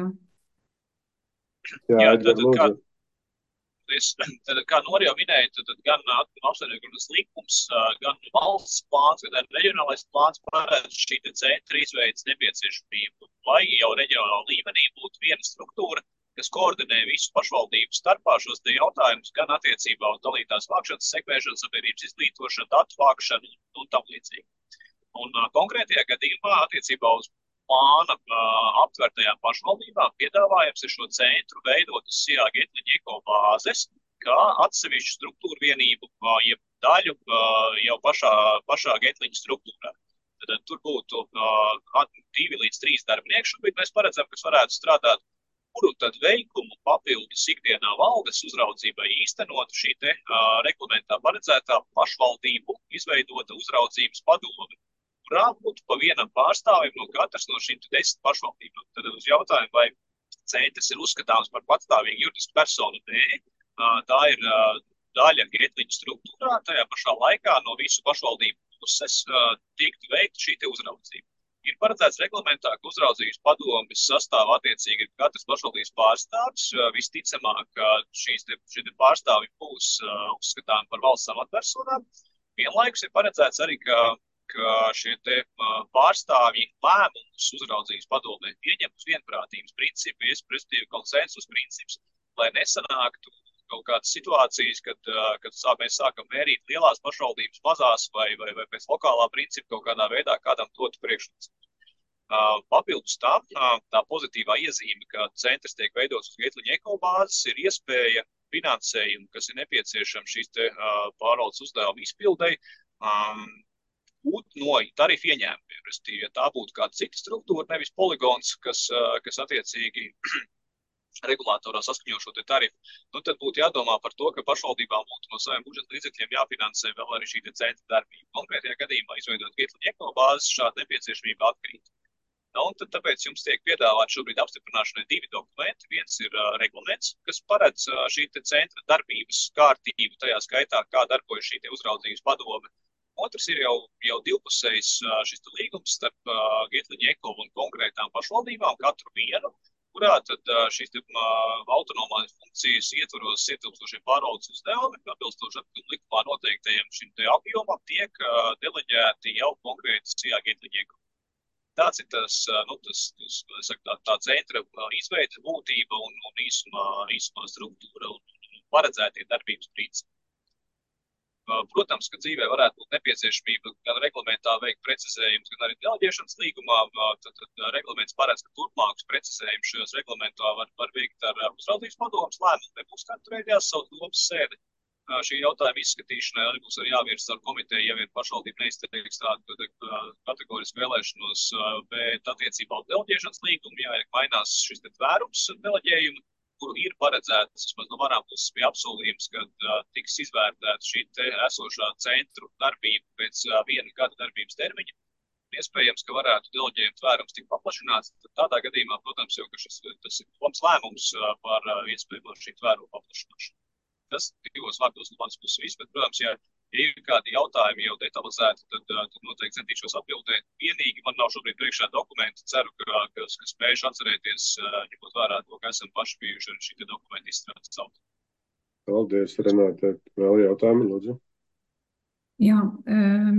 jā, jā tad, kā, es, tad, kā Nora jau minēja, tad, tad gan apsaimniekošanas likums, gan valsts plāns, gan reģionālais plāns paredz šī centra izveidas nepieciešamību, lai jau reģionālā līmenī būtu viena struktūra, kas koordinē visu pašvaldību starpā šos te jautājumus, gan attiecībā uz dalītās vākšanas, sekmēšanas, sabiedrības izglītošanu, datu vākšanu un tam līdzīgi. Un uh, konkrētajā gadījumā attiecībā uz plāna uh, aptvertajām pašvaldībām piedāvājums ir šo centru veidot uz S I A Getliņa eko bāzes, kā atsevišķu struktūru vienību, uh, jeb daļu uh, jau pašā, pašā Getliņa struktūrā. Tad, tad tur būtu uh, divi līdz trīs darbinieki, šobrīd mēs paredzam, kas varētu strādāt, kuru tad veikumu papildus ikdienā valdes uzraudzībai īstenot šī te uh, reglamentā paredzētā pašvaldību izveidota uzraudzības padome, kurā būtu pa vienam pārstāvim no katras no šīm desmit pašvaldībām. Tad uz jautājumu, vai centrs ir uzskatāms par patstāvīgu juridisku personu, nē, uh, tā ir uh, daļa Getliņa struktūrā, tajā pašā laikā no visu pašvaldību puses uh, tiktu veikta šī te uzraudzība. Ir paredzēts reglamentā, ka uzraudzības padomes sastāv attiecīgi katras pašvaldības pārstāvis. Visticamāk, ka šīs te, šie te pārstāvi būs uh, uzskatāmi par valsts amatpersonām. Vienlaikus ir paredzēts arī, ka, ka šie te uh, pārstāvji lēmumus uzraudzības padomē pieņem uz vienprātības principu, respektīvi konsensus princips, lai nesanāktu kaut kādas situācijas, kad, kad mēs sākam mērīt lielās pašvaldības mazās vai, vai, vai pēc lokālā principa kaut kādā veidā kādam dotu priekšnosacījumus. Papildus tam, tā pozitīvā iezīme, ka centrs tiek veidots uz Getliņa eko bāzes, ir iespēja finansējumu, kas ir nepieciešama šīs te pārvaldes uzdevuma izpildei, būt no tarifu ieņēmumiem. Ja tā būtu kāda cita struktūra, nevis poligons, kas, kas attiecīgi regulātorā saskaņo šo te tarifu, nu tad būtu jādomā par to, ka pašvaldībām būtu no saviem budžeta līdzekļiem jāfinansē vēl arī šī te centra darbība. Konkrētajā gadījumā izveidot Getlviņa eko bāzes šāda nepieciešamība atkrīt. Nu, un tad tāpēc jums tiek piedāvāt šobrīd apstiprināšanai divi dokumenti. Viens ir uh, reglaments, kas paredz uh, šī te centra darbības kārtību, tajā skaitā, kā darbojas šī te uzraudzības padome. Otrs ir jau, jau divpusējs uh, šis te līgums starp uh, Getlviņa eko un konkrētām pašvaldībām, katru vienu, kurā tad uh, šīs te uh, autonomās funkcijas ietvaros ietilpstošie pārvaldes uzdevumi, atbilstoši likumā noteiktajiem šim te apjomam, tiek uh, deleģēti jau konkrēti Getlviņa eko. Tāds ir tas, nu, tas, tas saku, tā, tā centra izveida būtība un, un īsumā, īsumā struktūra un paredzētie darbības principi. Protams, ka dzīvē varētu būt nepieciešamība gan reglamentā veikt precizējumus, gan arī deleģēšanas līgumā. Tad, tad reglaments paredz, ka turpmākus precizējumus šajos reglamentā var, var veikt ar uzraudzības padomas lēmumu. Nebūs katru reizi jāsauc domas sēdi. Šī jautājuma izskatīšanai arī būs arī jāvirs ar komiteju, ja vien pašvaldība neizteiks tādu kategorisku vēlēšanos, bet attiecībā uz deleģēšanas līgumu, ja mainās šis te tvērums deleģējumu, kuru ir paredzēts, vismaz no manām puses bija apsolījums, kad uh, tiks izvērtēta šī te esošā centru darbība pēc uh, viena gada darbības termiņa. Iespējams, ka varētu deleģējuma tvērums tik paplašināts, tad tādā gadījumā, protams, jau, ka šis, tas ir domas lēmums uh, par uh, iespējamo šī tvēruma paplašināšanu. Tas divos vārdos no manas puses viss, bet, protams, ja ir kādi jautājumi jau detalizēti, tad, tad noteikti centīšos atbildēt. Vienīgi man nav šobrīd priekšā dokumenti, ceru, ka, ka, ka spējuši atcerēties, ņemot vērā to, ka esam paši bijuši ar šī dokumenta izstrādes autori. Paldies, Renāte. Vēl jautājumi, lūdzu? Jā, um,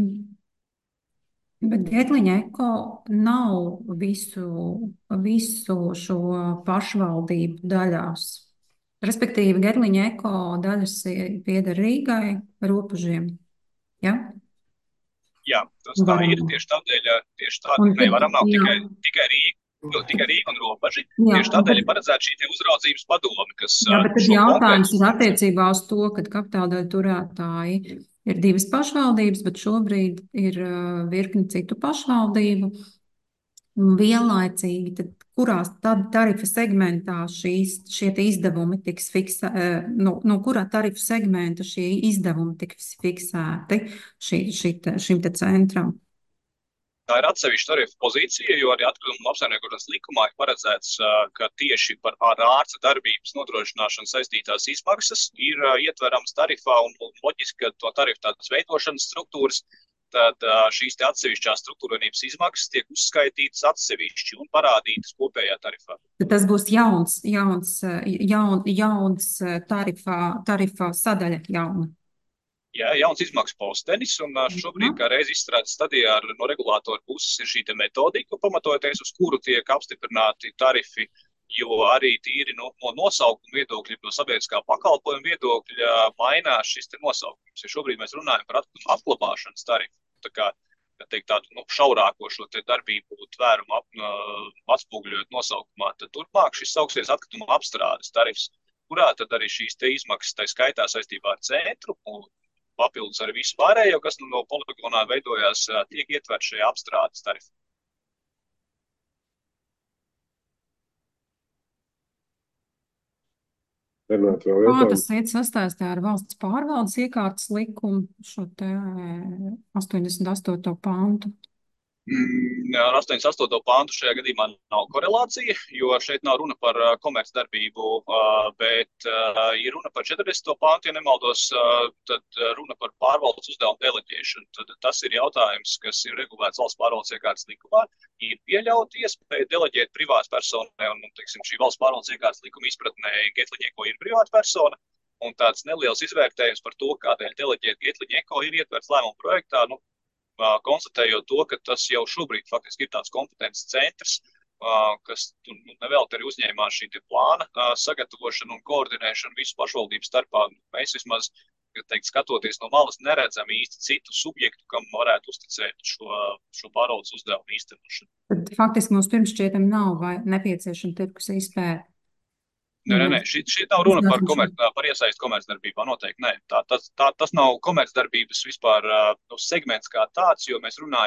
bet Getlviņa eko nav visu, visu šo pašvaldību daļās. Respektīvi, Getlviņa eko daļas pieder Rīgai, Ropužiem. Ja? Jā, tas tā ir. Tieši tādēļ, tieši tādēļ nevaram nav tikai, tikai Rīga, tikai Rīga un Ropuži. Jā, tieši tādēļ ir paredzēta šī te uzraudzības padome, kas... Jā, bet tad jautājums ir attiecībā uz to, ka kapitāldaļu turētāji ir divas pašvaldības, bet šobrīd ir virkni citu pašvaldību. Un vienlaicīgi, tad kurās tad tarifu segmentā šīs, šie izdevumi tiks fiksēti, no, no kurā tarifu segmenta šie izdevumi tiks fiksēti šī, šī te, šim te centram? Tā ir atsevišķa tarifu pozīcija, jo arī atkritumu apsaimniekošanas likumā ir paredzēts, ka tieši par ārsta darbības nodrošināšanu saistītās izmaksas ir ietverams tarifā un loģiski, ka to tarifu tādas veidošanas struktūras, tad šīs te atsevišķās struktūrvienības izmaksas tiek uzskaitītas atsevišķi un parādītas kopējā tarifā. Tad tas būs jauns, jauns, jaun, jauns tarifā, tarifā sadaļa jauna. Jā, jauns izmaksu postenis, un šobrīd kā reiz izstrādes stadijā ar, no regulātora puses ir šī te metodika, pamatojoties uz kuru tiek apstiprināti tarifi, jo arī tīri no, no nosaukuma viedokļa, no sabiedriskā pakalpojuma viedokļa mainās šis te nosaukums. Ja šobrīd mēs runājam par atkritumu apglabāšanas tarifu, tā kā, ja teikt, tādu nu, šaurāko šo te darbību tvērumu ap, atspūgļot nosaukumā, tad turpmāk šis sauksies atkritumu apstrādes tarifs, kurā tad arī šīs te izmaksas tai skaitā saistībā ar centru un papildus arī visu pārējo, kas nu, no poligonā veidojās, tiek ietvert šajā apstrādes tarifā. Renāt, vēl Kā jautājumi? tas iet sastāstā ar valsts pārvaldes iekārtas likumu, šo te astoņdesmit astoto pantu? Ar astoņdesmit astoto pantu šajā gadījumā nav korelācija, jo šeit nav runa par komercdarbību, bet ir runa par četrdesmito pantu, ja nemaldos, tad runa par pārvaldes uzdevumu deleģēšanu. Tad tas ir jautājums, kas ir regulēts valsts pārvaldes iekārtas likumā. Ir pieļauta iespēja deleģēt privātas personai, un, teiksim, šī valsts pārvaldes iekārtas likuma izpratnē Getlviņa eko ir privāta persona, un tāds neliels izvērtējums par to, kādēļ deleģēt Getlviņa eko ir ietverts lēmumu projektā, nu, konstatējot to, ka tas jau šobrīd faktiski ir tāds kompetences centrs, kas nu, nevēlti arī uzņēmās šī te plāna sagatavošanu un koordinēšanu visu pašvaldību starpā. Mēs vismaz, teikt, skatoties no malas, neredzam īsti citu subjektu, kam varētu uzticēt šo, šo pārvaldes uzdevumu īstenošanu. Tad faktiski mums pirms šķietam nav vai nepieciešama tirgus izpēte. Nē, nē, nē, šī, šī nav runa par, komerc, par iesaistu komercdarbībā, noteikti nē. Tā, tas, tā, tas nav komercdarbības vispār uh, segments kā tāds, jo mēs runājam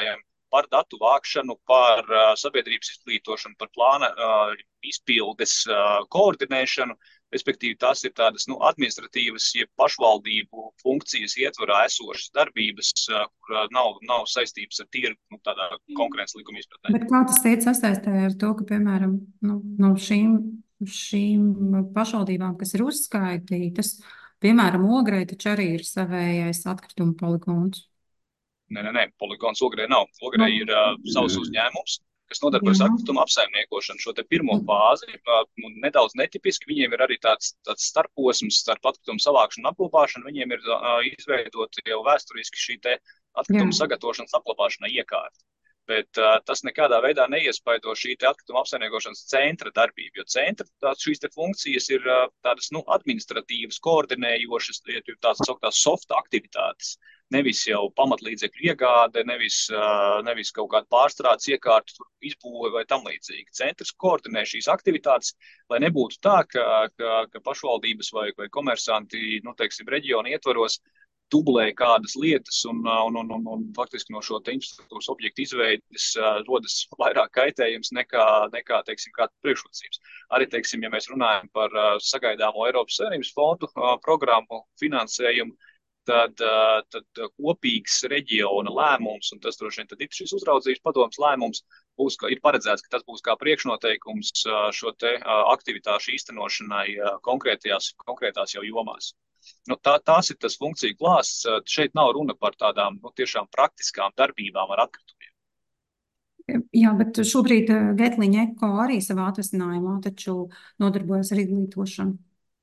par datu vākšanu, par uh, sabiedrības izglītošanu, par plāna uh, izpildes uh, koordinēšanu. Respektīvi, tās ir tādas nu, administratīvas, jeb pašvaldību funkcijas ietvarā esošas darbības, uh, kur uh, nav, nav saistības ar tirgu nu, tādā konkurences likuma izpratnē. Bet kā tas iet sasaistē ar to, ka, piemēram, nu, no šīm, šīm pašvaldībām, kas ir uzskaitītas, piemēram, Ogrei taču arī ir savējais atkritumu poligons? Nē, nē, nē, poligons Ogrei nav. Ogrei ir uh, savs uzņēmums, kas nodarbojas ar atkritumu apsaimniekošanu. Šo te pirmo fāzi, uh, nedaudz netipiski, viņiem ir arī tāds, tāds starposms starp atkritumu savākšanu un apglabāšanu. Viņiem ir uh, izveidota jau vēsturiski šī te atkritumu sagatavošanas apglabāšanai iekārta. Bet uh, tas nekādā veidā neiespaido šī te atkrituma apsaimniekošanas centra darbību, jo centra tās, šīs te funkcijas ir uh, tādas nu, administratīvas, koordinējošas, tādas sauktās soft aktivitātes. Nevis jau pamatlīdzekļu iegāde, nevis, uh, nevis kaut kāda pārstrādes iekārta, izbūve vai tam līdzīgi. Centrs koordinē šīs aktivitātes, lai nebūtu tā, ka, ka, ka pašvaldības vai, vai komersanti, nu, teiksim, reģionu ietvaros dublē kādas lietas un, un, un, un, un faktiski no šo te infrastruktūras objektu izveides uh, rodas vairāk kaitējums nekā, nekā teiksim, kāda priekšrocības. Arī, teiksim, ja mēs runājam par uh, sagaidāmo Eiropas Savienības fondu uh, programmu finansējumu, tad, uh, tad kopīgs reģiona lēmums, un tas droši vien tad ir šis uzraudzības padomas lēmums, būs, ka ir paredzēts, ka tas būs kā priekšnoteikums uh, šo te uh, aktivitāšu īstenošanai uh, konkrētajās, konkrētās jau jomās. Nu, tā, tās ir tas funkciju klāsts. Šeit nav runa par tādām nu, tiešām praktiskām darbībām ar atkritumiem. Jā, bet šobrīd Getlīņa Eko arī savā atvesinājumā taču nodarbojas ar izglītošanu.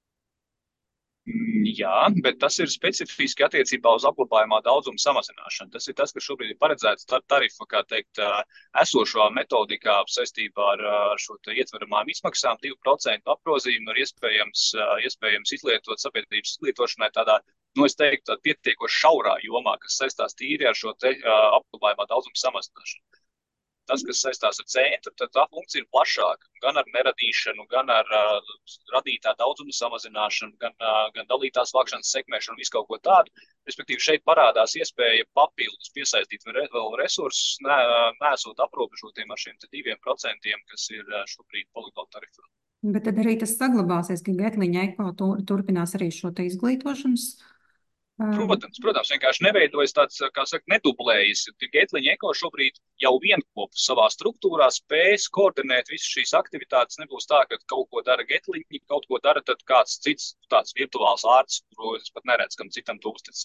Jā, bet tas ir specifiski attiecībā uz apglabājumā daudzuma samazināšanu. Tas ir tas, kas šobrīd ir paredzēts tarifa, kā teikt, esošo metodikā saistībā ar, ar šo ietveramām izmaksām. divi procenti apgrozījumu ir iespējams, iespējams izlietot sabiedrības izglītošanai tādā, nu es teiktu, tādā pietiekoši šaurā jomā, kas saistās tīri ar šo te apglabājumā daudzuma samazināšanu. Tas, kas saistās ar centru, tad tā funkcija ir plašāka, gan ar neradīšanu, gan ar uh, radītā daudzuma samazināšanu, gan, uh, gan dalītās vākšanas sekmēšanu un visu kaut ko tādu. Respektīvi, šeit parādās iespēja papildus piesaistīt vēl resursus, ne, nesot aprobežotiem ar šiem diviem procentiem, kas ir šobrīd poligonu tarifā. Bet tad arī tas saglabāsies, ka Getlīņa Eko turpinās arī šo te izglītošanas. Protams, protams, vienkārši neveidojas tāds, kā saka, nedublējas. Getlīņa Eko šobrīd jau vienkopu savā struktūrā spējas koordinēt visas šīs aktivitātes. Nebūs tā, ka kaut ko dara Getlīņa, kaut ko dara tad kāds cits tāds virtuāls ārsts, kuru es pat neredzu, kam citam to uztic.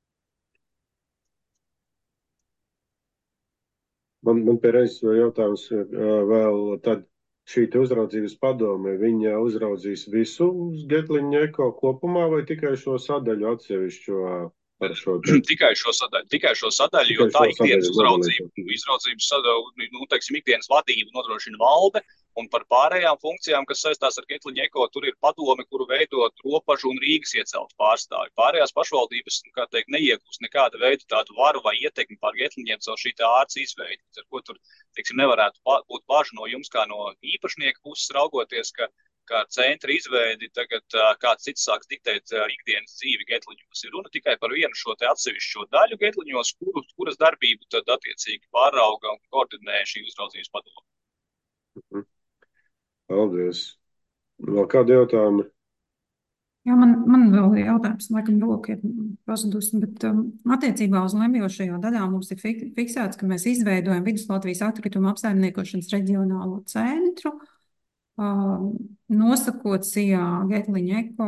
Man, man pēreiz jautājums vēl tad. Šī uzraudzības padome, viņa uzraudzīs visu Getlīņa Eko kopumā vai tikai šo sadaļu atsevišķo par šo? Te... Tikai šo sadaļu, tikai šo sadaļu, tikai jo tā ikdienas uzraudzību, uzraudzības sadaļu, nu, teiksim, ikdienas vadību nodrošina valde, un par pārējām funkcijām, kas saistās ar Getlīņa Eko, tur ir padome, kuru veidot Ropažu un Rīgas ieceltu pārstāvi. Pārējās pašvaldības, kā teikt, neiegūst nekāda veida tādu varu vai ietekmi pār Getlīņiem caur šī tā ārts izveidi, ar ko tur, teiksim, nevarētu būt bažu no jums kā no īpašnieka puses raugoties, ka kā centra izveidi tagad uh, kāds cits sāks diktēt uh, ikdienas dzīvi Getliņos. Ir runa tikai par vienu šo te atsevišķo daļu Getliņos, kuru, kuras darbību tad attiecīgi pārauga un koordinē šī uzraudzības padome. Mhm. Paldies. Vēl kādi jautājumi? Jā, man, man vēl ir jautājums, laikam roka ir pazudusi, bet um, attiecībā uz lemjošajā daļā mums ir fik fiksēts, ka mēs izveidojam Viduslatvijas atkrituma apsaimniekošanas reģionālo centru, uh, nosakot sijā Getlīņa Eko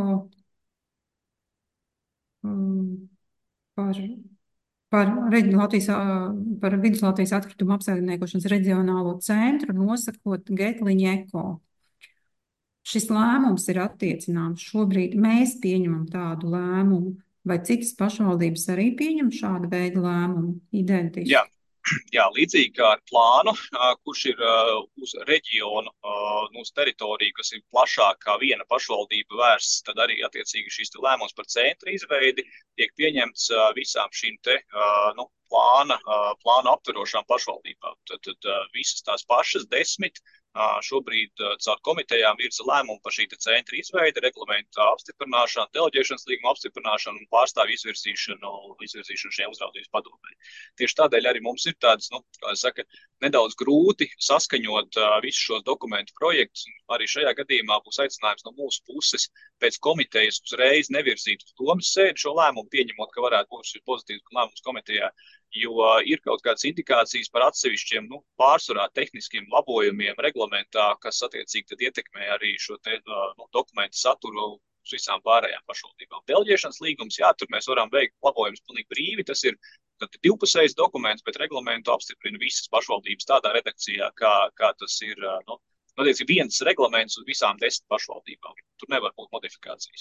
um, par, par, Latvijas, uh, par Viduslatvijas atkrituma apsaimniekošanas reģionālo centru, nosakot Getlīņa Eko. Šis lēmums ir attiecināms šobrīd. Mēs pieņemam tādu lēmumu, vai citas pašvaldības arī pieņem šādu veidu lēmumu identiski? Jā, jā, līdzīgi kā ar plānu, kurš ir uz reģionu, uz teritoriju, kas ir plašāk kā viena pašvaldība vērsts, tad arī attiecīgi šīs lēmums par centra izveidi tiek pieņemts visām šīm te nu, plāna, plāna aptverošām pašvaldībām. Tad, tad visas tās pašas desmit Šobrīd caur komitejām virza lēmumu par šī centra izveidi, reglamenta apstiprināšanu, deleģēšanas līguma apstiprināšanu un pārstāvju izvirzīšanu, izvirzīšanu šiem uzraudzības padomē. Tieši tādēļ arī mums ir tāds, nu, kā es saka, nedaudz grūti saskaņot uh, visus šos dokumentu projektus. Arī šajā gadījumā būs aicinājums no mūsu puses pēc komitejas uzreiz nevirzīt uz domas sēdi šo lēmumu, pieņemot, ka varētu būt šis pozitīvs lēmums komitejā, jo ir kaut kādas indikācijas par atsevišķiem, nu, pārsvarā tehniskiem labojumiem reglamentā, kas attiecīgi tad ietekmē arī šo te, nu, dokumentu saturu uz visām pārējām pašvaldībām. Deleģēšanas līgums, jā, tur mēs varam veikt labojumus pilnīgi brīvi, tas ir tad divpusējs dokuments, bet reglamentu apstiprina visas pašvaldības tādā redakcijā, kā, kā tas ir, nu, notiek viens reglaments uz visām desmit pašvaldībām. Tur nevar būt modifikācijas.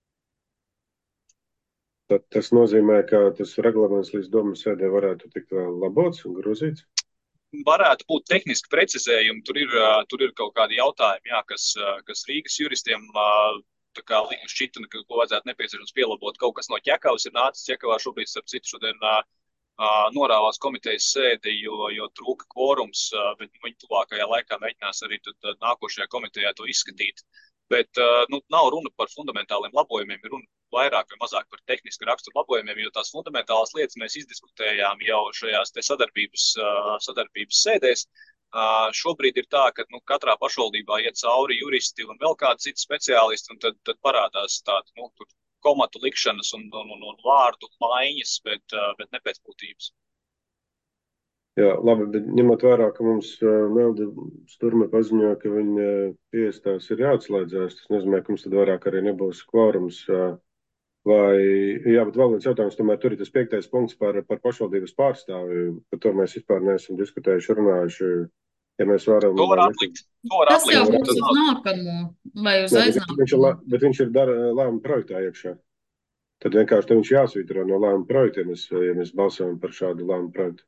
Tad tas nozīmē, ka tas reglaments līdz domas sēdē varētu tikt vēl labots un grozīts? Varētu būt tehniski precizējumi, tur ir, tur ir kaut kādi jautājumi, jā, kas, kas Rīgas juristiem tā kā šķita, ka ko vajadzētu nepieciešams pielabot. Kaut kas no Ķekavas ir nācis Ķekavā šobrīd, starp citu šodien norāvās komitejas sēdi, jo, jo trūka kvorums, bet viņi tuvākajā laikā mēģinās arī tad, tad nākošajā komitejā to izskatīt. Bet nu, nav runa par fundamentāliem labojumiem, ir runa vairāk vai mazāk par tehnisku raksturu labojumiem, jo tās fundamentālās lietas mēs izdiskutējām jau šajās te sadarbības, sadarbības sēdēs. Šobrīd ir tā, ka nu, katrā pašvaldībā iet cauri juristi un vēl kādi citi speciālisti, un tad, tad parādās tādi nu, komatu likšanas un, un, un, un vārdu maiņas, bet, bet ne pēc būtības. Jā, labi, bet ņemot vērā, ka mums Melda Sturme paziņoja, ka viņa iestājas ir jāatslēdzās, tas nozīmē, ka mums tad vairāk arī nebūs kvorums. Vai, jā, bet vēl viens jautājums, tomēr tur ir tas piektais punkts par, par pašvaldības pārstāvi, par to mēs vispār neesam diskutējuši, runājuši, ja mēs varam... To var atlikt. To var Tas atlikt. jau būs uz nākamo vai uz aiznākamo. Viņš ir, bet viņš ir dara lēmuma projektā iekšā. Tad vienkārši viņš jāsvītro no lēmuma projektiem, ja mēs balsojam par šādu lēmuma projektu.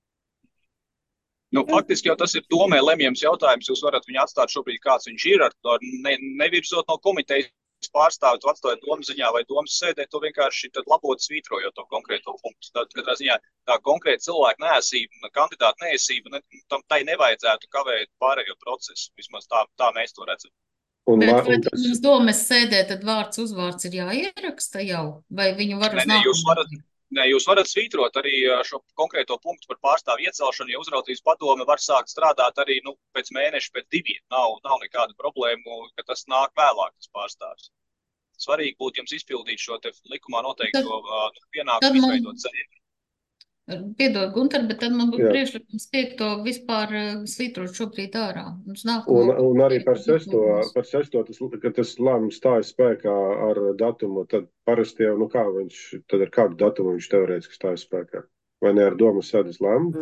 Nu, faktiski jau tas ir domē lemjams jautājums. Jūs varat viņu atstāt šobrīd, kāds viņš ir, ar ne, nevirzot no komitejas pārstāvot, atstājot domas ziņā vai domas sēdē, to vienkārši tad labot svītrojot to konkrēto punktu. Tad, katrā ziņā, tā konkrēta cilvēka neesība, kandidāta neesība, ne, tam tai nevajadzētu kavēt pārējo procesu. Vismaz tā, tā mēs to redzam. Un, Bet la, vai un tas... mums domas sēdē tad vārds uzvārds ir jāieraksta jau? Vai viņu var uz ne, ne, jūs nākamo? varat, ne, jūs varat svītrot arī šo konkrēto punktu par pārstāvu iecelšanu, ja uzraudzības padome var sākt strādāt arī nu, pēc mēneša, pēc diviem. Nav, nav nekāda problēma, ka tas nāk vēlāk, tas pārstāvs. Svarīgi būtu jums izpildīt šo te likumā noteikto uh, pienākumu izveidot ceļu. Piedod, Gunter, bet tad man būtu Jā. priekšlikums piekto vispār uh, svītrot šobrīd ārā. Uz Un, nākamo. un arī par sesto, par sesto tas, ka tas lēmums stājas spēkā ar datumu, tad parasti jau, nu kā viņš, tad ar kādu datumu viņš teorētiski stājas spēkā? Vai ne ar domas sēdes lēmumu?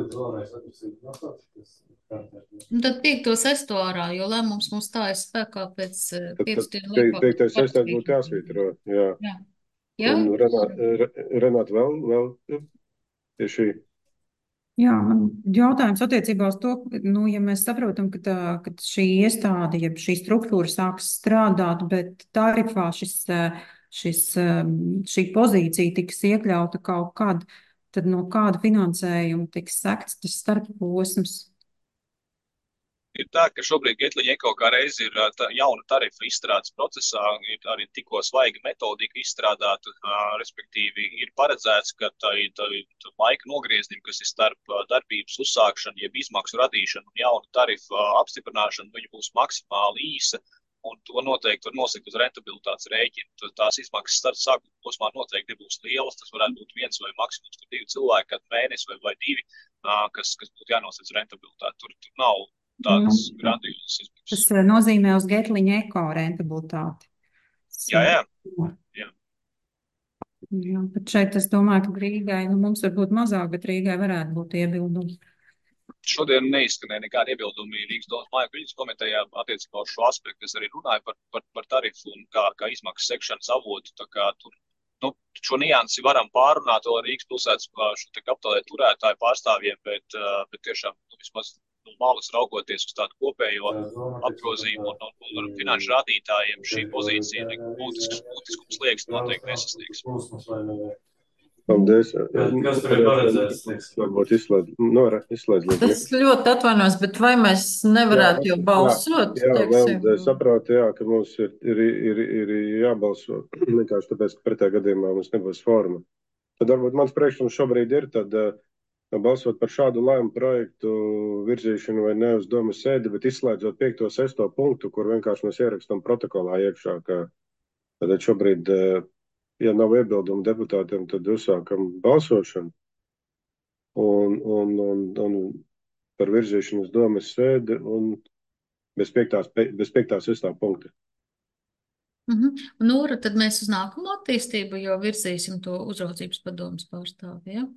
Un tad piekto sesto ārā, jo lēmums mums stājas spēkā pēc uh, Tad, piecu tad dienu pie- laikā. piektais sestais būtu jāsvītro, jā. Jā. Jā? Un Renāt, Renāt vēl, vēl tieši Jā, man jautājums attiecībā uz to, nu, ja mēs saprotam, ka, tā, ka šī iestāde, ja šī struktūra sāks strādāt, bet tarifā šis, šis, šī pozīcija tiks iekļauta kaut kad, tad no kāda finansējuma tiks sekts tas starpposms? Ir tā, ka šobrīd Getliņa Eko kā reiz ir tā, jauna tarifa izstrādes procesā, ir arī tikko svaiga metodika izstrādāta, respektīvi ir paredzēts, ka tā, tā, tā laika nogrieznim, kas ir starp darbības uzsākšanu, jeb izmaksu radīšanu un jaunu tarifu apstiprināšanu, viņa būs maksimāli īsa, un to noteikti var nosakt uz rentabilitātes rēķinu. Tās izmaksas starp sākuma posmā noteikti nebūs lielas, tas varētu būt viens vai maksimums divi cilvēki, kad mēnesi vai, vai divi, kas, kas būtu jānosaka uz rentabilitāti. Tur, tur nav tādas Nu, grandiozas izmaksas. Tas nozīmē uz Getliņa Eko rentabilitāti. Jā, jā. jā. Jā, bet šeit es domāju, ka Rīgai, nu, mums varbūt mazāk, bet Rīgai varētu būt iebildumi. Šodien neizskanēja nekādi iebildumi Rīgas domas māju viļņas komitejā attiecībā uz šo aspektu. Es arī runāju par, par, par tarifu un kā, kā izmaksas sekšanas avotu. Tā kā tur, nu, šo niansi varam pārunāt vēl ar Rīgas pilsētas šo te kapitālē turētāju pārstāvjiem, bet, bet tiešām nu, vismaz no malas raugoties uz tādu kopējo apgrozījumu un, un, un finanšu rādītājiem šī pozīcija būtisks, būtiskums liekas noteikti nesasniegs. Paldies. Kas tur ir paredzēts? Varbūt izslēdz, Nora, izslēdz līdz Es ļoti atvainos, bet vai mēs nevarētu jau balsot, Jā, teiksim? vēl saprotu, jā, ka mums ir, ir, ir, ir jābalso vienkārši tāpēc, ka pretējā gadījumā mums nebūs forma. Tad varbūt mans priekšlikums šobrīd ir tad uh, balsot par šādu lēmumu projektu virzīšanu vai ne uz domas sēdi, bet izslēdzot piekto, sesto punktu, kur vienkārši mēs ierakstam protokolā iekšā, ka tad šobrīd, uh, ja nav iebildumu deputātiem, tad uzsākam balsošanu un, un, un, un par virzīšanu uz domas sēdi un bez piektās, bez piektās, sestā punkta. Mhm. Nora, tad mēs uz nākamo attīstību jau virzīsim to uzraudzības padomas pārstāvi, ja?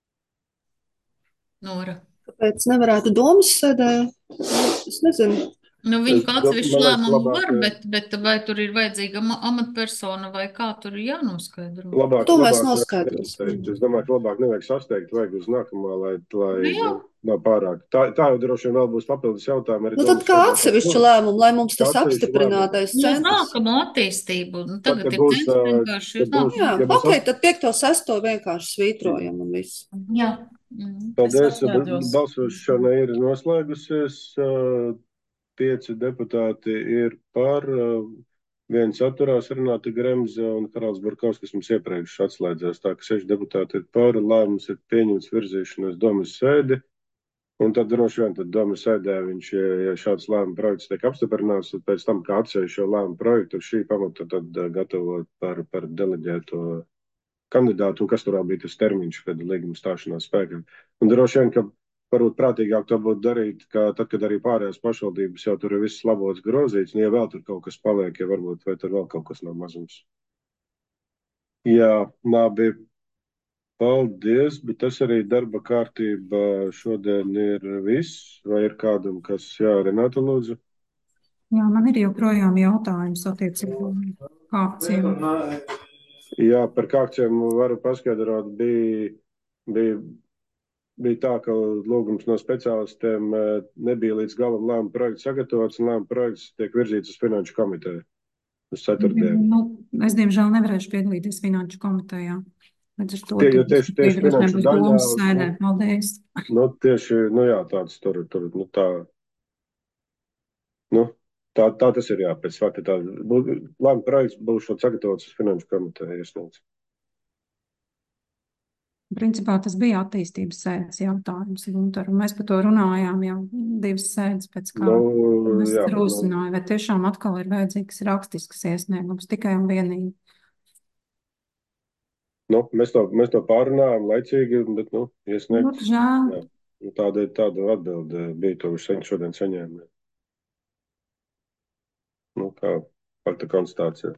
Nora. Kāpēc nevarētu domas sēdē? Es nezinu. Nu, viņu kā atsevišķu lēmumu labāk, var, bet, bet vai tur ir vajadzīga ama- amatpersona vai kā tur ir jānoskaidro? Labāk, To mēs labāk noskaidrosim. Es domāju, ka labāk nevajag sasteigt, vajag uz nākamā, lai, lai Nu jā. nav pārāk. Tā, tā jau droši vien vēl būs papildus jautājumi. Arī Nu, tad domas kā sēdē. atsevišķu lēmumu, lai mums tas Kā atsevišķu apstiprinātais Nu, uz centrs? nākamo attīstību. Nu, Tad, tagad kad ir būs, centrs ā, vienkārši uz kad būs- nākamo. Jā, Ja mēs ok, at- tad piekto, sesto vienkārši svītrojam un viss. Jā. Mhm. Paldies, Es atslēdzos. balsošana ir noslēgusies. ā, Pieci deputāti ir par, ā, viens atturās Renāta Gremze un Karls Burkovs, kas mums iepriekš atslēdzās. Tā ka seši deputāti ir par, lēmums ir pieņemts virzīšanas domas sēdi. Un tad droši vien tad domas sēdē viņš, ja, ja šāds lēmuma projekts tiek apstiprināts, tad pēc tam, kā atsevišķu šo lēmuma projektu uz šī pamata, tad ā, gatavot par, par deleģēto kandidātu, un kas tur vēl bija tas termiņš, kad līguma stāšanās spēkā. Un droši vien, ka varbūt prātīgāk to būtu darīt, ka tad, kad arī pārējās pašvaldības jau tur ir viss labots grozīts, un ja vēl tur kaut kas paliek, ja varbūt vai tur vēl kaut kas nav mazums. Jā, labi. Paldies, bet tas arī darba kārtība šodien ir viss, vai ir kādam, kas, jā, Renāta lūdzu? Jā, man ir joprojām jautājums attiecībā uz akcijiem. Jā, par kākciem varu paskaidrot, bija, bija, bija tā, ka lūgums no speciālistiem eh, nebija līdz galam lēmuma projekts sagatavots, un lēmuma projekts tiek virzīts uz finanšu komiteju uz ceturtdienu. Nu, es, diemžēl, nevarēšu piedalīties finanšu komitejā. Līdz ar to Tie, jo tas tieši, tieši droši vien finanšu būs daļā, domas sēdē. Paldies. nu, tieši, nu jā, tāds tur, tur, nu tā, nu, tā, tā tas ir, jā, pēc fakta tā, bū- lēmuma projekts būs šod sagatavots uz finanšu komiteju iesniegts. Principā tas bija attīstības sēdes jautājums, Gunter, un mēs par to runājām jau divas sēdes pēc kā. Nu, Es jā, bet, nu, rosināju, vai tiešām atkal ir vajadzīgs rakstisks iesniegums tikai un vienīgi. nu, mēs to, mēs to pārunājām laicīgi, bet, nu, iesniegt, Ļoti žēl. jā, nu, tāda, tāda atbilde bija, to viņš sen- šodien saņēma. Nu, kā fakta konstatācija.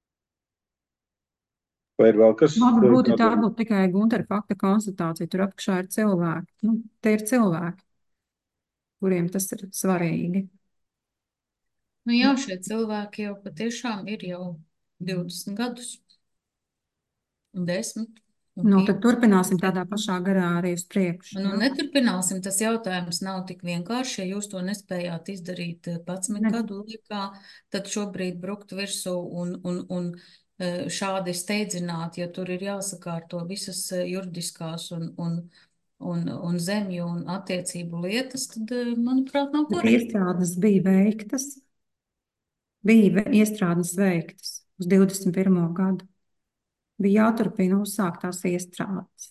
Vai ir vēl kas? Labi būtu tā kādam? būtu tikai Guntera fakta konstatācija. Tur apakšā ir cilvēki. Nu, tie ir cilvēki, kuriem tas ir svarīgi. Nu jā, šie cilvēki jau patiešām ir jau divdesmit gadus. Un desmit. Un Nu, pieci. tad turpināsim tādā pašā garā arī uz priekšu. Nu, ja? neturpināsim. Tas jautājums nav tik vienkārši. Ja jūs to nespējāt izdarīt padsmit Ne. gadu laikā, tad šobrīd brukt virsū un, un, un eh, šādi steidzināt, jo tur ir jāsakārto visas eh, juridiskās un, un, un, un zemju un attiecību lietas, tad, eh, manuprāt, nav Bet korekti. iestrādes bija veiktas. Bija ve- iestrādes veiktas uz divdesmit pirmo gadu. Bija jāturpina uzsāktās iestrādes.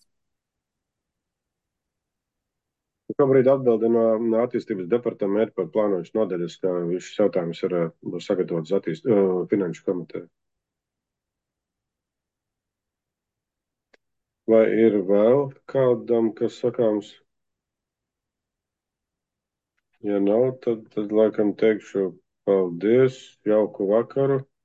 Šobrīd atbildi no, no attīstības departamenta par plānošanas nodaļas, ka šis jautājums ir, uh, būs sagatavots attīst, uh, finanšu komiteju. Vai ir vēl kādam, kas sakāms? Ja nav, tad, tad laikam teikšu paldies, jauku vakaru.